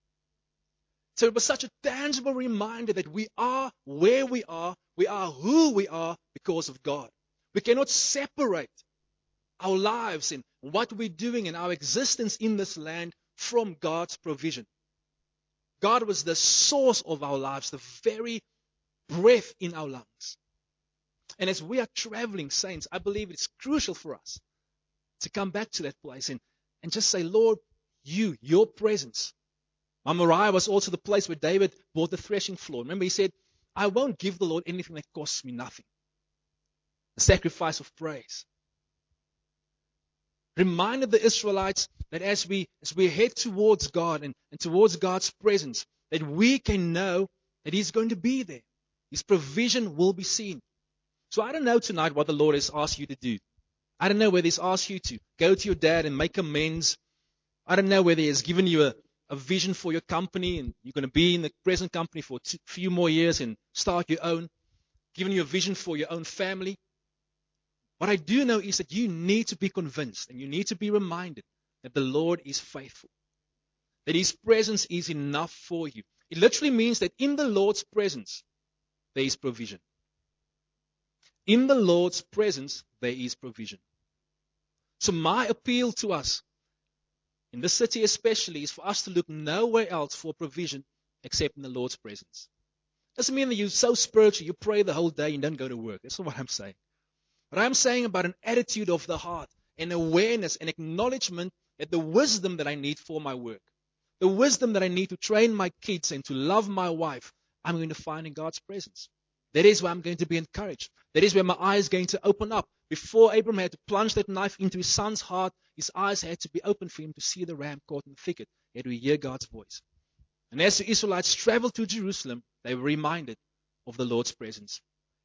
So it was such a tangible reminder that we are where we are who we are because of God. We cannot separate our lives and what we're doing and our existence in this land from God's provision. God was the source of our lives, the very breath in our lungs. And as we are traveling, saints, I believe it's crucial for us to come back to that place and just say, Lord, your presence. Mount Moriah was also the place where David bought the threshing floor. Remember, he said, I won't give the Lord anything that costs me nothing. The sacrifice of praise. Reminded the Israelites that as we head towards God and towards God's presence, that we can know that he's going to be there. His provision will be seen. So I don't know tonight what the Lord has asked you to do. I don't know whether he's asked you to go to your dad and make amends. I don't know whether he has given you a vision for your company and you're going to be in the present company for a few more years and start your own, given you a vision for your own family. What I do know is that you need to be convinced and you need to be reminded that the Lord is faithful, that his presence is enough for you. It literally means that in the Lord's presence, there is provision. In the Lord's presence, there is provision. So my appeal to us, in this city especially, is for us to look nowhere else for provision except in the Lord's presence. Doesn't mean that you're so spiritual, you pray the whole day and don't go to work. That's not what I'm saying. But I'm saying about an attitude of the heart, an awareness, an acknowledgement that the wisdom that I need for my work, the wisdom that I need to train my kids and to love my wife, I'm going to find in God's presence. That is where I'm going to be encouraged. That is where my eyes are going to open up. Before Abram had to plunge that knife into his son's heart, his eyes had to be open for him to see the ram caught in the thicket. He had to hear God's voice. And as the Israelites traveled to Jerusalem, they were reminded of the Lord's presence.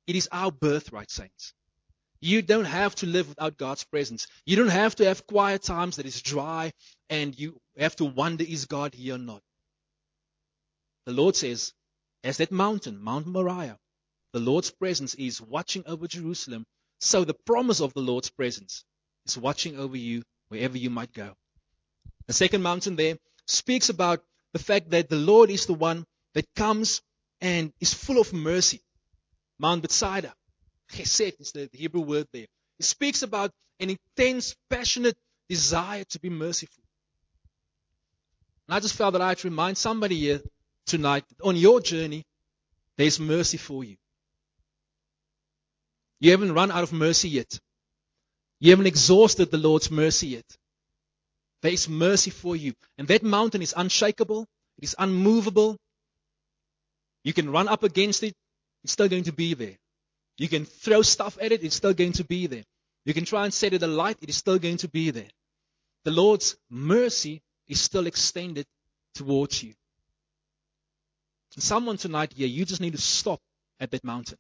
It is our birthright, saints. You don't have to live without God's presence. You don't have to have quiet times that is dry and you have to wonder, is God here or not? The Lord says, as that mountain, Mount Moriah, the Lord's presence is watching over Jerusalem. So the promise of the Lord's presence is watching over you wherever you might go. The second mountain there speaks about the fact that the Lord is the one that comes and is full of mercy. Mount Bethsaida, chesed is the Hebrew word there. It speaks about an intense, passionate desire to be merciful. And I just felt that I had to remind somebody here tonight that on your journey, there's mercy for you. You haven't run out of mercy yet. You haven't exhausted the Lord's mercy yet. There is mercy for you. And that mountain is unshakable. It is unmovable. You can run up against it. It's still going to be there. You can throw stuff at it. It's still going to be there. You can try and set it alight. It is still going to be there. The Lord's mercy is still extended towards you. And someone tonight here, you just need to stop at that mountain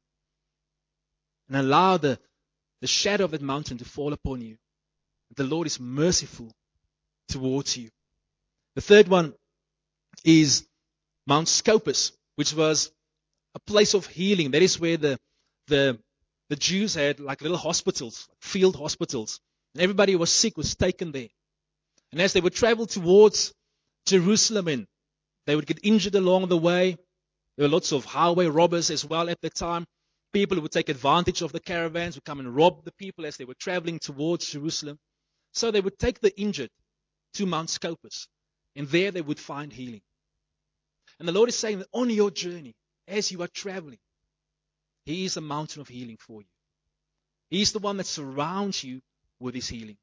and allow the shadow of that mountain to fall upon you. The Lord is merciful towards you. The third one is Mount Scopus, which was a place of healing. That is where the Jews had like little hospitals, field hospitals. And everybody who was sick was taken there. And as they would travel towards Jerusalem and they would get injured along the way, there were lots of highway robbers as well at the time. People who would take advantage of the caravans would come and rob the people as they were traveling towards Jerusalem. So they would take the injured to Mount Scopus, and there they would find healing. And the Lord is saying that on your journey, as you are traveling, He is a mountain of healing for you. He is the one that surrounds you with His healing.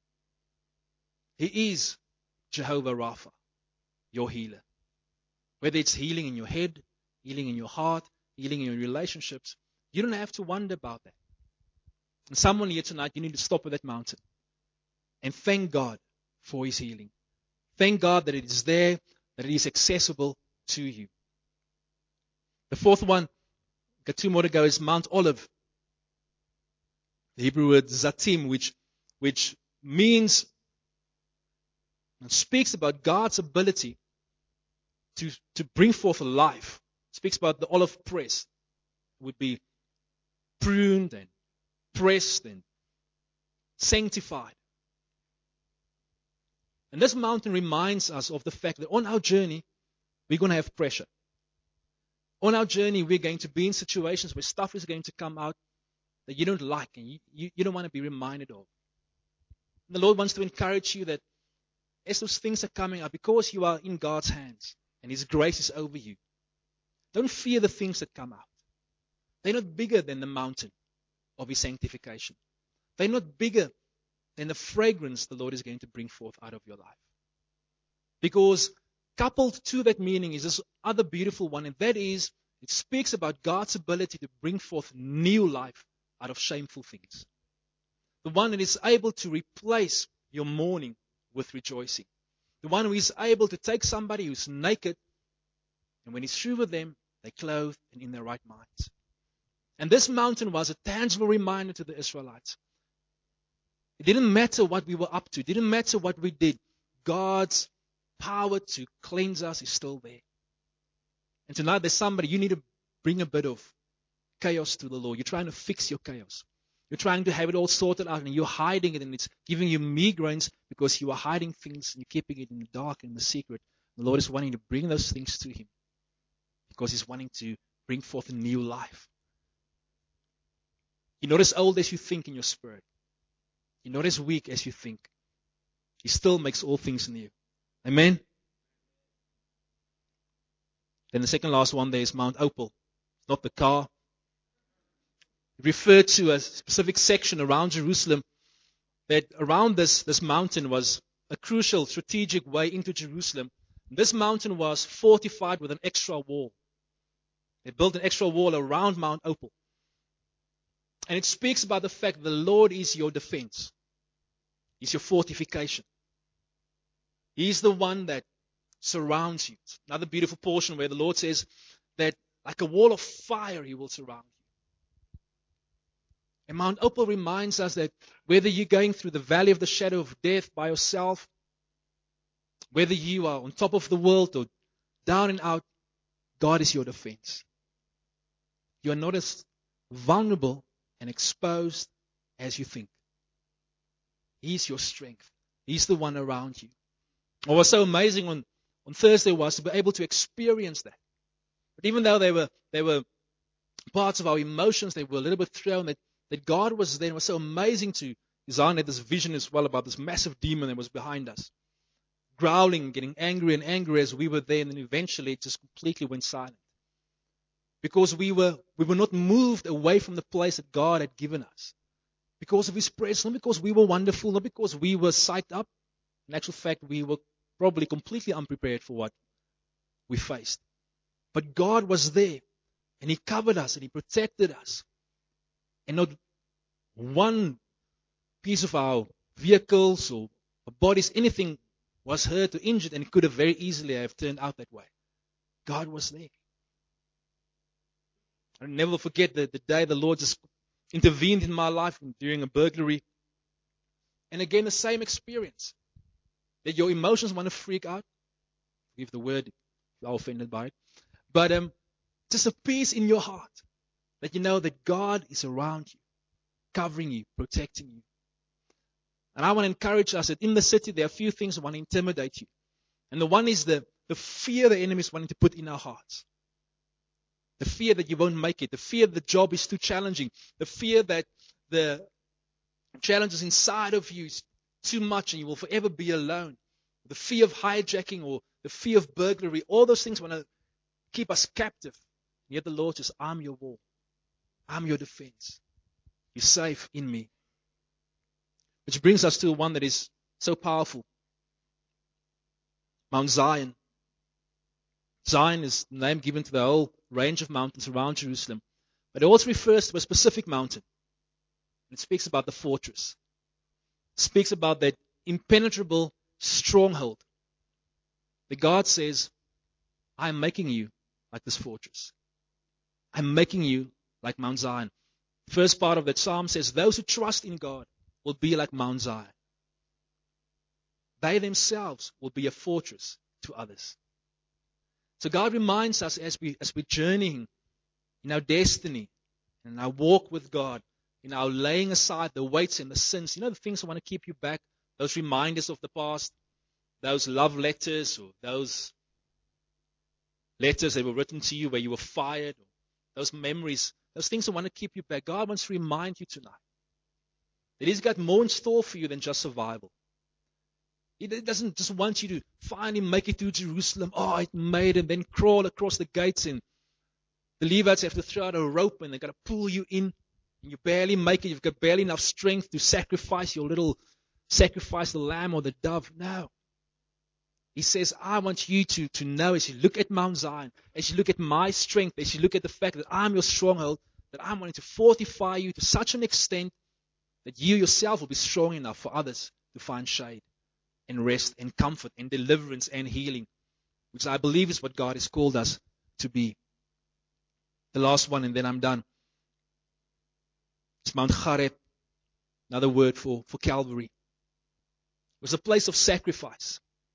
He is Jehovah Rapha, your healer. Whether it's healing in your head, healing in your heart, healing in your relationships, you don't have to wonder about that. And someone here tonight, you need to stop at that mountain and thank God for His healing. Thank God that it is there, that it is accessible to you. The fourth one, got two more to go, is Mount Olive. The Hebrew word Zatim, which means and speaks about God's ability to bring forth life. It speaks about the olive press. It would be pruned and pressed and sanctified. And this mountain reminds us of the fact that on our journey, we're going to have pressure. On our journey, we're going to be in situations where stuff is going to come out that you don't like and you don't want to be reminded of. And the Lord wants to encourage you that as those things are coming up, because you are in God's hands and His grace is over you, don't fear the things that come out. They're not bigger than the mountain of His sanctification. They're not bigger than the fragrance the Lord is going to bring forth out of your life. Because coupled to that meaning is this other beautiful one, and that is, it speaks about God's ability to bring forth new life out of shameful things. The one that is able to replace your mourning with rejoicing. The one who is able to take somebody who's naked, and when He's through with them, they're clothed and in their right minds. And this mountain was a tangible reminder to the Israelites. It didn't matter what we were up to. It didn't matter what we did. God's power to cleanse us is still there. And tonight there's somebody, you need to bring a bit of chaos to the Lord. You're trying to fix your chaos. You're trying to have it all sorted out and you're hiding it and it's giving you migraines because you are hiding things and you're keeping it in the dark and the secret. The Lord is wanting to bring those things to Him because He's wanting to bring forth a new life. You're not as old as you think in your spirit. You're not as weak as you think. He still makes all things new. Amen? Then the second last one there is Mount Opal. Not the car. It referred to a specific section around Jerusalem, that around this mountain was a crucial strategic way into Jerusalem. This mountain was fortified with an extra wall. They built an extra wall around Mount Opal. And it speaks about the fact that the Lord is your defense. He's your fortification. He's the one that surrounds you. It's another beautiful portion where the Lord says that like a wall of fire He will surround you. And Mount Opal reminds us that whether you're going through the valley of the shadow of death by yourself, whether you are on top of the world or down and out, God is your defense. You are not as vulnerable and exposed as you think. He's your strength. He's the one around you. What was so amazing on Thursday was to be able to experience that. But even though they were parts of our emotions, they were a little bit thrown, that God was there. It was so amazing to Zion had this vision as well about this massive demon that was behind us, growling, getting angry and angry as we were there, and then eventually it just completely went silent. Because we were not moved away from the place that God had given us. Because of His presence, not because we were wonderful, not because we were psyched up. In actual fact, we were probably completely unprepared for what we faced. But God was there, and He covered us, and He protected us. And not one piece of our vehicles or our bodies, anything was hurt or injured, and it could have very easily have turned out that way. God was there. I'll never forget the day the Lord just intervened in my life during a burglary. And again, the same experience. That your emotions want to freak out. Forgive the word if you are offended by it. But just a peace in your heart. That you know that God is around you, covering you, protecting you. And I want to encourage us that in the city there are a few things that want to intimidate you. And the one is the fear the enemy is wanting to put in our hearts. The fear that you won't make it. The fear that the job is too challenging. The fear that the challenges inside of you is too much and you will forever be alone. The fear of hijacking or the fear of burglary. All those things want to keep us captive. And yet the Lord says, I'm your wall. I'm your defense. You're safe in me. Which brings us to one that is so powerful. Mount Zion. Zion is the name given to the whole range of mountains around Jerusalem. But it also refers to a specific mountain. It speaks about the fortress. It speaks about that impenetrable stronghold. That God says, I'm making you like this fortress. I'm making you like Mount Zion. The first part of that psalm says, those who trust in God will be like Mount Zion. They themselves will be a fortress to others. So God reminds us as we're journeying in our destiny, in our walk with God, in our laying aside the weights and the sins, the things that want to keep you back, those reminders of the past, those love letters or those letters that were written to you where you were fired, or those memories, those things that want to keep you back. God wants to remind you tonight that He's got more in store for you than just survival. He doesn't just want you to finally make it to Jerusalem. Oh, I made it, and then crawl across the gates, and the Levites have to throw out a rope, and they've got to pull you in, and you barely make it. You've got barely enough strength to sacrifice the lamb or the dove. No. He says, I want you to know as you look at Mount Zion, as you look at my strength, as you look at the fact that I'm your stronghold, that I'm wanting to fortify you to such an extent that you yourself will be strong enough for others to find shade and rest and comfort and deliverance and healing, which I believe is what God has called us to be. The last one, and then I'm done. It's Mount Horeb, another word for Calvary. It was a place of sacrifice.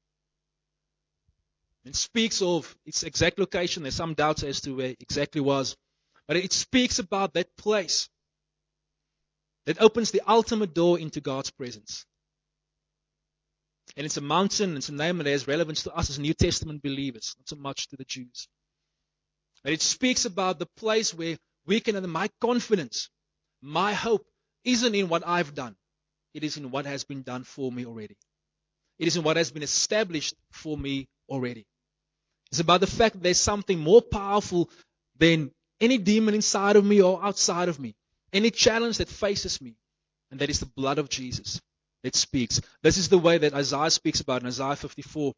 It speaks of its exact location. There's some doubts as to where it exactly was. But it speaks about that place that opens the ultimate door into God's presence. And it's a mountain, it's a name that has relevance to us as New Testament believers, not so much to the Jews. But it speaks about the place where we can have my confidence, my hope, isn't in what I've done. It is in what has been done for me already. It is in what has been established for me already. It's about the fact that there's something more powerful than any demon inside of me or outside of me, any challenge that faces me, and that is the blood of Jesus that speaks. This is the way that Isaiah speaks about in Isaiah 54.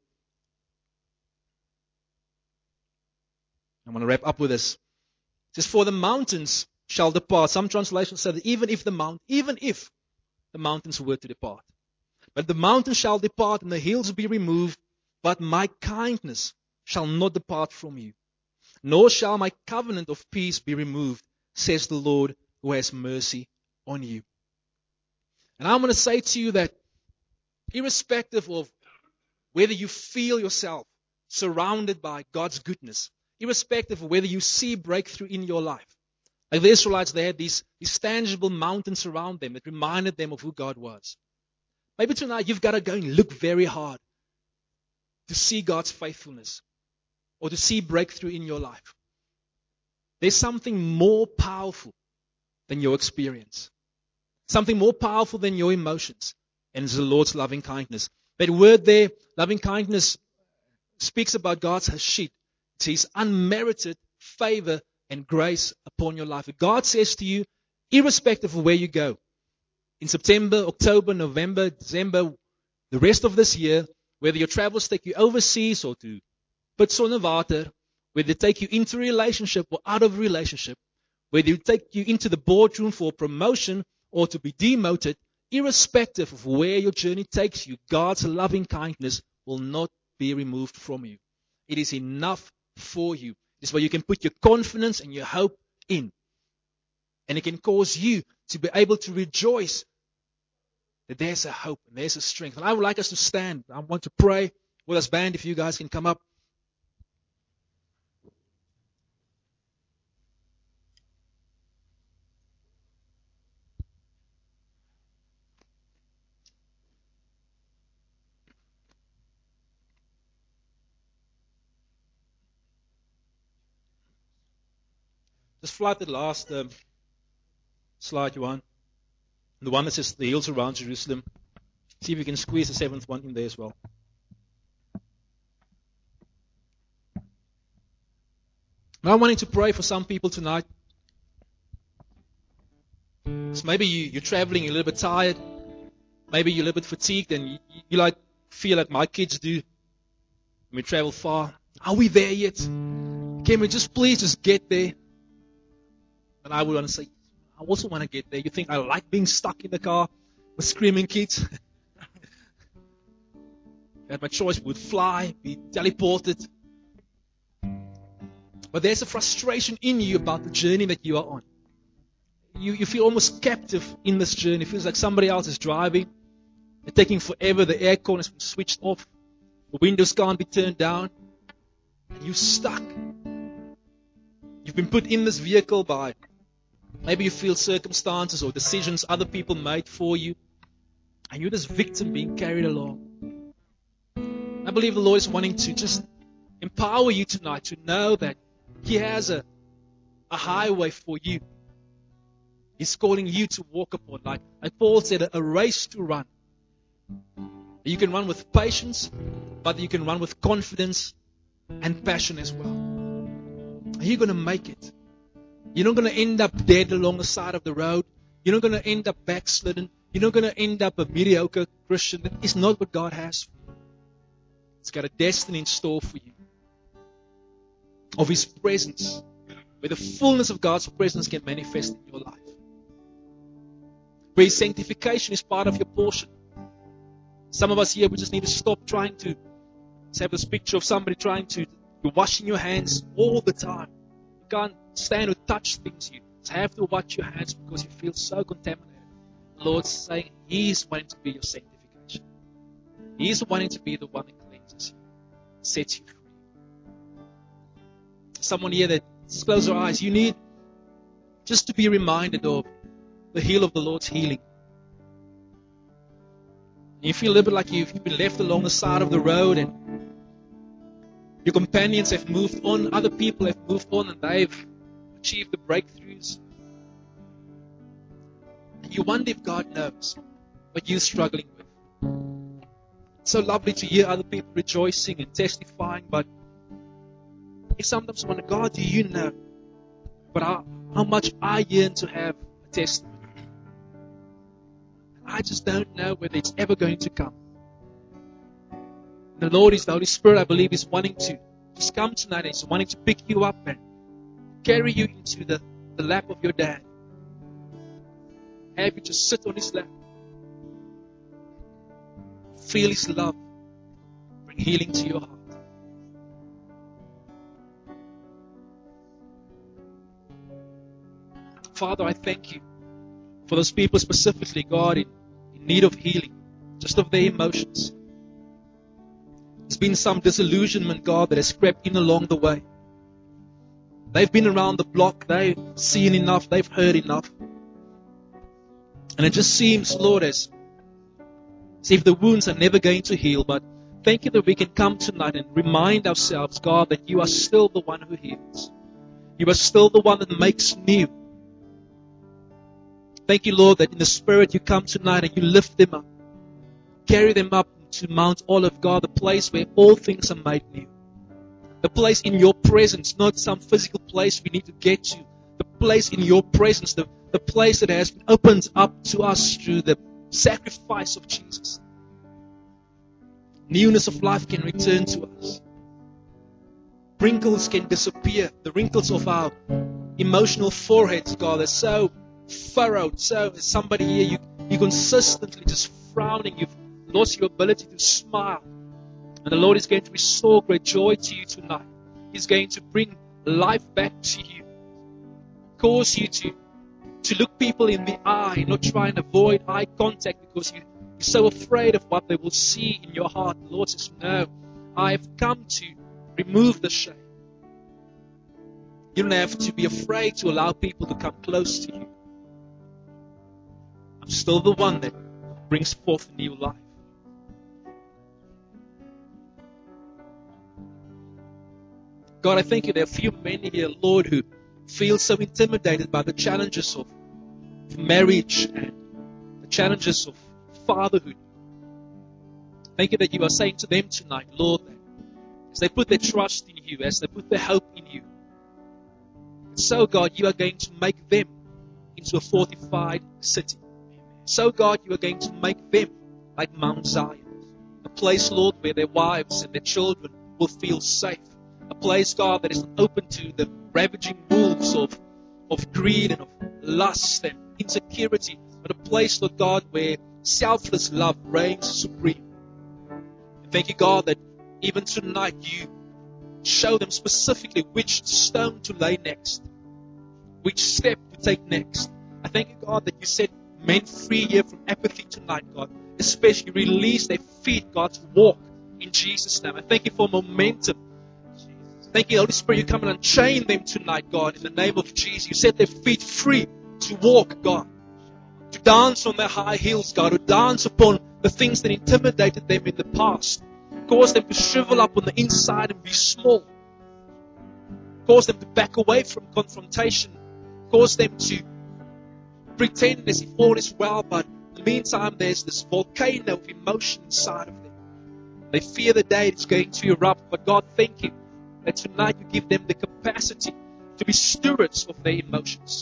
I'm going to wrap up with this. It says, for the mountains shall depart. Some translations say that even if the mountains were to depart. But the mountains shall depart and the hills be removed, but my kindness shall not depart from you, nor shall my covenant of peace be removed, says the Lord who has mercy on you. And I'm going to say to you that irrespective of whether you feel yourself surrounded by God's goodness, irrespective of whether you see breakthrough in your life, like the Israelites, they had these tangible mountains around them that reminded them of who God was. Maybe tonight you've got to go and look very hard to see God's faithfulness or to see breakthrough in your life. There's something more powerful than your experience, something more powerful than your emotions, and it's the Lord's loving kindness. That word there, loving kindness, speaks about God's hashit. It's His unmerited favor and grace upon your life. If God says to you, irrespective of where you go, in September, October, November, December, the rest of this year, whether your travels take you overseas or to Pitsonnewater, whether they take you into a relationship or out of a relationship, whether they take you into the boardroom for promotion or to be demoted, irrespective of where your journey takes you, God's loving kindness will not be removed from you. It is enough for you. It's where you can put your confidence and your hope in. And it can cause you to be able to rejoice that there's a hope and there's a strength. And I would like us to stand. I want to pray with us, band, if you guys can come up. Just flood the last slide you want. The one that says the hills around Jerusalem. See if you can squeeze the seventh one in there as well. Now I'm wanting to pray for some people tonight. So maybe you're traveling, you're a little bit tired. Maybe you're a little bit fatigued and you like feel like my kids do when we travel far. Are we there yet? Can we just please just get there? And I would want to say, I also want to get there. You think I like being stuck in the car with screaming kids? Had my choice, we would fly, be teleported. But there's a frustration in you about the journey that you are on. You feel almost captive in this journey. It feels like somebody else is driving. They're taking forever. The aircon has been switched off. The windows can't be turned down. And you're stuck. You've been put in this vehicle by, maybe you feel circumstances or decisions other people made for you. And you're this victim being carried along. I believe the Lord is wanting to just empower you tonight to know that He has a highway for you. He's calling you to walk upon, like Paul said, a race to run. You can run with patience, but you can run with confidence and passion as well. Are you going to make it? You're not going to end up dead along the side of the road. You're not going to end up backslidden. You're not going to end up a mediocre Christian. That is not what God has for you. It's got a destiny in store for you. Of His presence, where the fullness of God's presence can manifest in your life. Where His sanctification is part of your portion. Some of us here, we just need to stop trying to have this picture of somebody trying to, you're washing your hands all the time. You can't stand or touch things. You just have to wash your hands because you feel so contaminated. The Lord's saying He's wanting to be your sanctification. He's wanting to be the one that cleanses you, sets you free. Someone here that, just close your eyes. You need just to be reminded of the heel of the Lord's healing. You feel a little bit like you've been left along the side of the road and your companions have moved on, other people have moved on and they've achieved the breakthroughs. And you wonder if God knows what you're struggling with. It's so lovely to hear other people rejoicing and testifying, but you sometimes wonder, God, do you know? But how much I yearn to have a testimony. I just don't know whether it's ever going to come. The Lord is the Holy Spirit, I believe, is wanting to just come tonight. He's wanting to pick you up and carry you into the lap of your dad. Have you just sit on His lap. Feel His love. Bring healing to your heart. Father, I thank you For those people specifically, God, in need of healing, just of their emotions. There's been some disillusionment, God, that has crept in along the way. They've been around the block, they've seen enough, they've heard enough. And it just seems, Lord, as if the wounds are never going to heal. But thank you that we can come tonight and remind ourselves, God, that you are still the one who heals. You are still the one that makes new. Thank you, Lord, that in the Spirit you come tonight and you lift them up. Carry them up to Mount Olive, God, the place where all things are made new. The place in your presence, not some physical place we need to get to. The place in your presence, the place that has been opened up to us through the sacrifice of Jesus. Newness of life can return to us. Wrinkles can disappear. The wrinkles of our emotional foreheads, God, are so furrowed. So as somebody here, you're consistently just frowning. You've lost your ability to smile. And the Lord is going to restore great joy to you tonight. He's going to bring life back to you. Cause you to look people in the eye, not try and avoid eye contact because you're so afraid of what they will see in your heart. The Lord says, no, I've come to remove the shame. You don't have to be afraid to allow people to come close to you. I'm still the one that brings forth new life. God, I thank you there are a few men here, Lord, who feel so intimidated by the challenges of marriage and the challenges of fatherhood. Thank you that you are saying to them tonight, Lord, that as they put their trust in you, as they put their hope in you, so, God, you are going to make them into a fortified city. So, God, you are going to make them like Mount Zion, a place, Lord, where their wives and their children will feel safe. A place, God, that is not open to the ravaging wolves of greed and of lust and insecurity, but a place, Lord God, where selfless love reigns supreme. And thank you, God, that even tonight you show them specifically which stone to lay next, which step to take next. I thank you, God, that you set men free here from apathy tonight, God. Especially release their feet, God, to walk in Jesus' name. I thank you for momentum. Thank you, Holy Spirit, you come and unchain them tonight, God, in the name of Jesus. You set their feet free to walk, God, to dance on their high heels, God, to dance upon the things that intimidated them in the past. Cause them to shrivel up on the inside and be small. Cause them to back away from confrontation. Cause them to pretend as if all is well, but in the meantime there's this volcano of emotion inside of them. They fear the day it's going to erupt, but God, thank you that tonight you give them the capacity to be stewards of their emotions.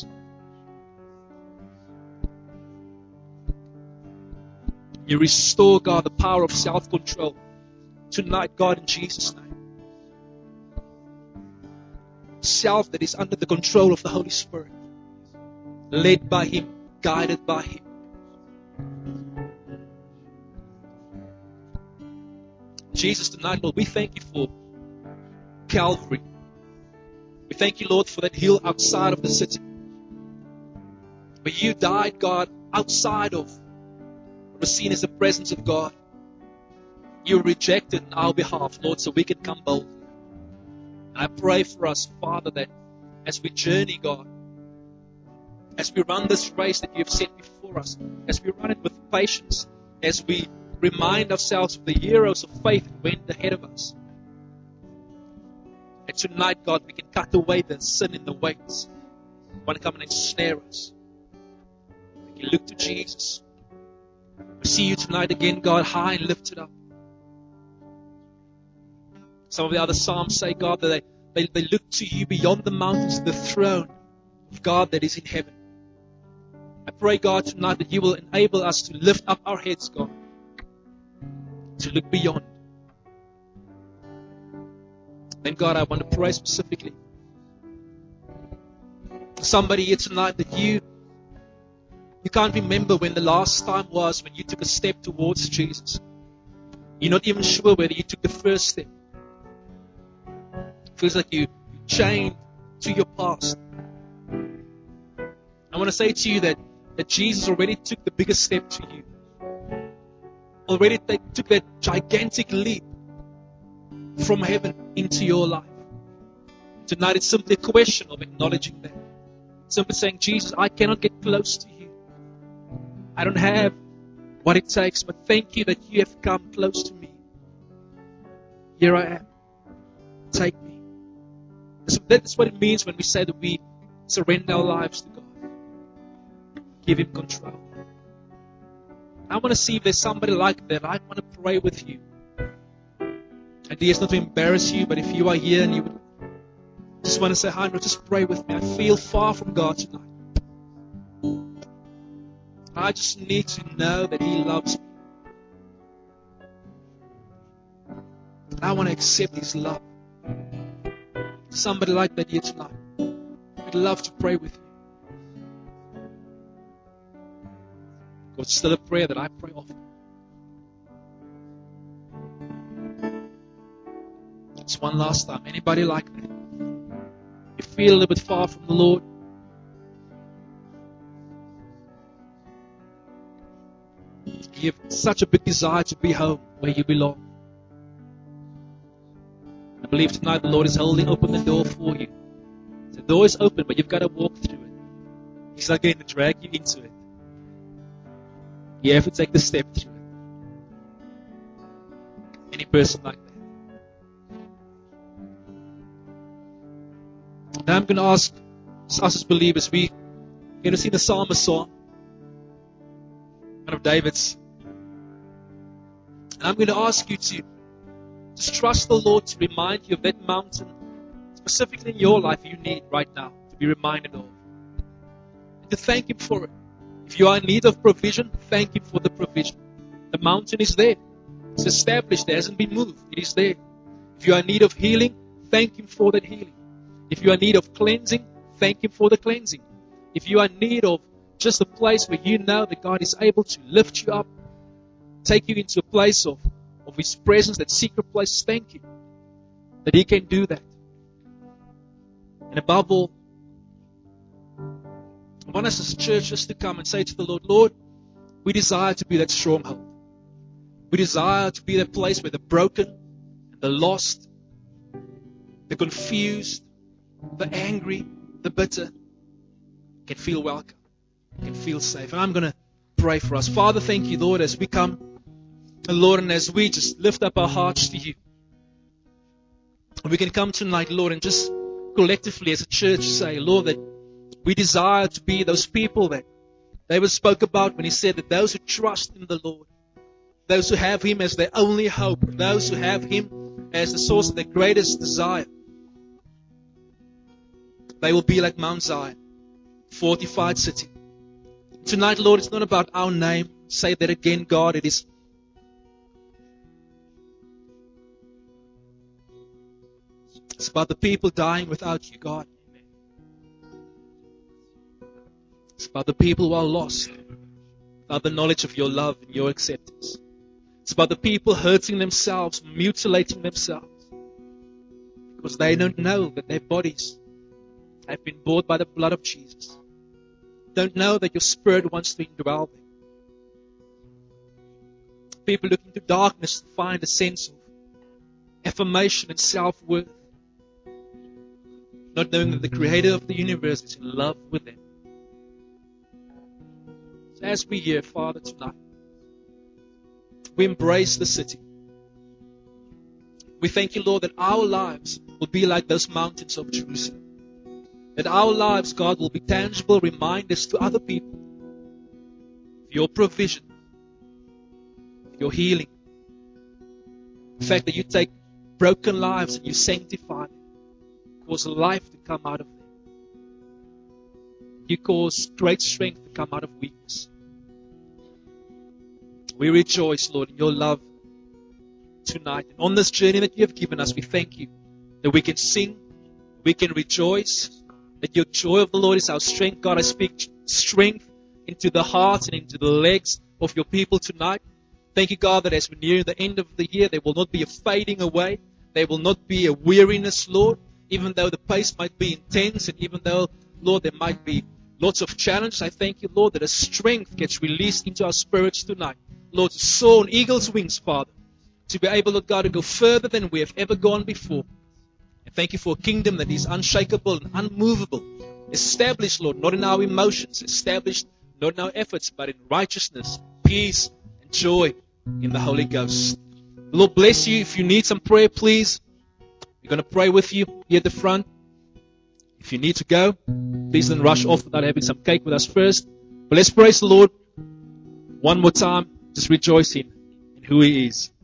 You restore, God, the power of self-control tonight, God, in Jesus' name. Self that is under the control of the Holy Spirit, led by Him, guided by Him. Jesus, tonight, Lord, we thank you for Calvary. We thank you, Lord, for that hill outside of the city, where you died, God, outside of what was seen as the presence of God. You were rejected on our behalf, Lord, so we can come boldly. I pray for us, Father, that as we journey, God, as we run this race that you have set before us, as we run it with patience, as we remind ourselves of the heroes of faith that went ahead of us, and tonight, God, we can cut away the sin and the weights that want to come and ensnare us. We can look to Jesus. We see you tonight again, God, high and lifted up. Some of the other psalms say, God, that they look to you beyond the mountains, the throne of God that is in heaven. I pray, God, tonight that you will enable us to lift up our heads, God, to look beyond. Then, God, I want to pray specifically for somebody here tonight that you can't remember when the last time was when you took a step towards Jesus. You're not even sure whether you took the first step. It feels like you chained to your past. I want to say to you that that Jesus already took the biggest step to you. Already took that gigantic leap from heaven into your life. Tonight it's simply a question of acknowledging that. Simply saying, Jesus, I cannot get close to you. I don't have what it takes, but thank you that you have come close to me. Here I am. Take me. So that's what it means when we say that we surrender our lives to God. Give Him control. I want to see if there's somebody like that. I want to pray with you. And it's not to embarrass you, but if you are here and you would just want to say, hi, just pray with me. I feel far from God tonight. I just need to know that He loves me. I want to accept His love. Somebody like that here tonight. I'd love to pray with you. It's still a prayer that I pray often. Just one last time. Anybody like that? You feel a little bit far from the Lord? You have such a big desire to be home where you belong. I believe tonight the Lord is holding open the door for you. The door is open, but you've got to walk through it. He's not going to drag you into it. You have to take the step through it. Any person like that. Now I'm going to ask us as believers, we're going to sing the psalmist song, one of David's. And I'm going to ask you to just trust the Lord to remind you of that mountain, specifically in your life you need right now to be reminded of. And to thank Him for it. If you are in need of provision, thank Him for the provision. The mountain is there. It's established. It hasn't been moved. It is there. If you are in need of healing, thank Him for that healing. If you are in need of cleansing, thank Him for the cleansing. If you are in need of just a place where you know that God is able to lift you up, take you into a place of His presence, that secret place, thank Him that He can do that. And above all, I want us as a church just to come and say to the Lord, Lord, we desire to be that stronghold. We desire to be that place where the broken, the lost, the confused, the angry, the bitter can feel welcome, can feel safe. And I'm going to pray for us. Father, thank you, Lord, as we come, and Lord, and as we just lift up our hearts to you. We can come tonight, Lord, and just collectively as a church say, Lord, that we desire to be those people that David spoke about when he said that those who trust in the Lord, those who have Him as their only hope, those who have Him as the source of their greatest desire, they will be like Mount Zion, fortified city. Tonight, Lord, it's not about our name. Say that again, God. It's about the people dying without you, God. It's about the people who are lost, about the knowledge of your love and your acceptance. It's about the people hurting themselves, mutilating themselves, because they don't know that their bodies have been bought by the blood of Jesus. Don't know that your Spirit wants to indwell them. People looking to darkness to find a sense of affirmation and self-worth, not knowing that the Creator of the universe is in love with them. So as we hear, Father, tonight, we embrace the city. We thank you, Lord, that our lives will be like those mountains of Jerusalem. That our lives, God, will be tangible reminders to other people of your provision, of your healing. The fact that you take broken lives and you sanctify them, cause life to come out of them. You cause great strength to come out of weakness. We rejoice, Lord, in your love tonight. And on this journey that you have given us, we thank you that we can sing, we can rejoice, that your joy of the Lord is our strength. God, I speak strength into the hearts and into the legs of your people tonight. Thank you, God, that as we near the end of the year, there will not be a fading away. There will not be a weariness, Lord, even though the pace might be intense and even though, Lord, there might be lots of challenges. I thank you, Lord, that a strength gets released into our spirits tonight. Lord, to soar on eagle's wings, Father, to be able, Lord God, to go further than we have ever gone before. And thank you for a kingdom that is unshakable and unmovable, established, Lord, not in our emotions, established not in our efforts, but in righteousness, peace, and joy in the Holy Ghost. The Lord bless you. If you need some prayer, please, we're going to pray with you here at the front. If you need to go, please don't rush off without having some cake with us first. But let's praise the Lord one more time, just rejoicing in who He is.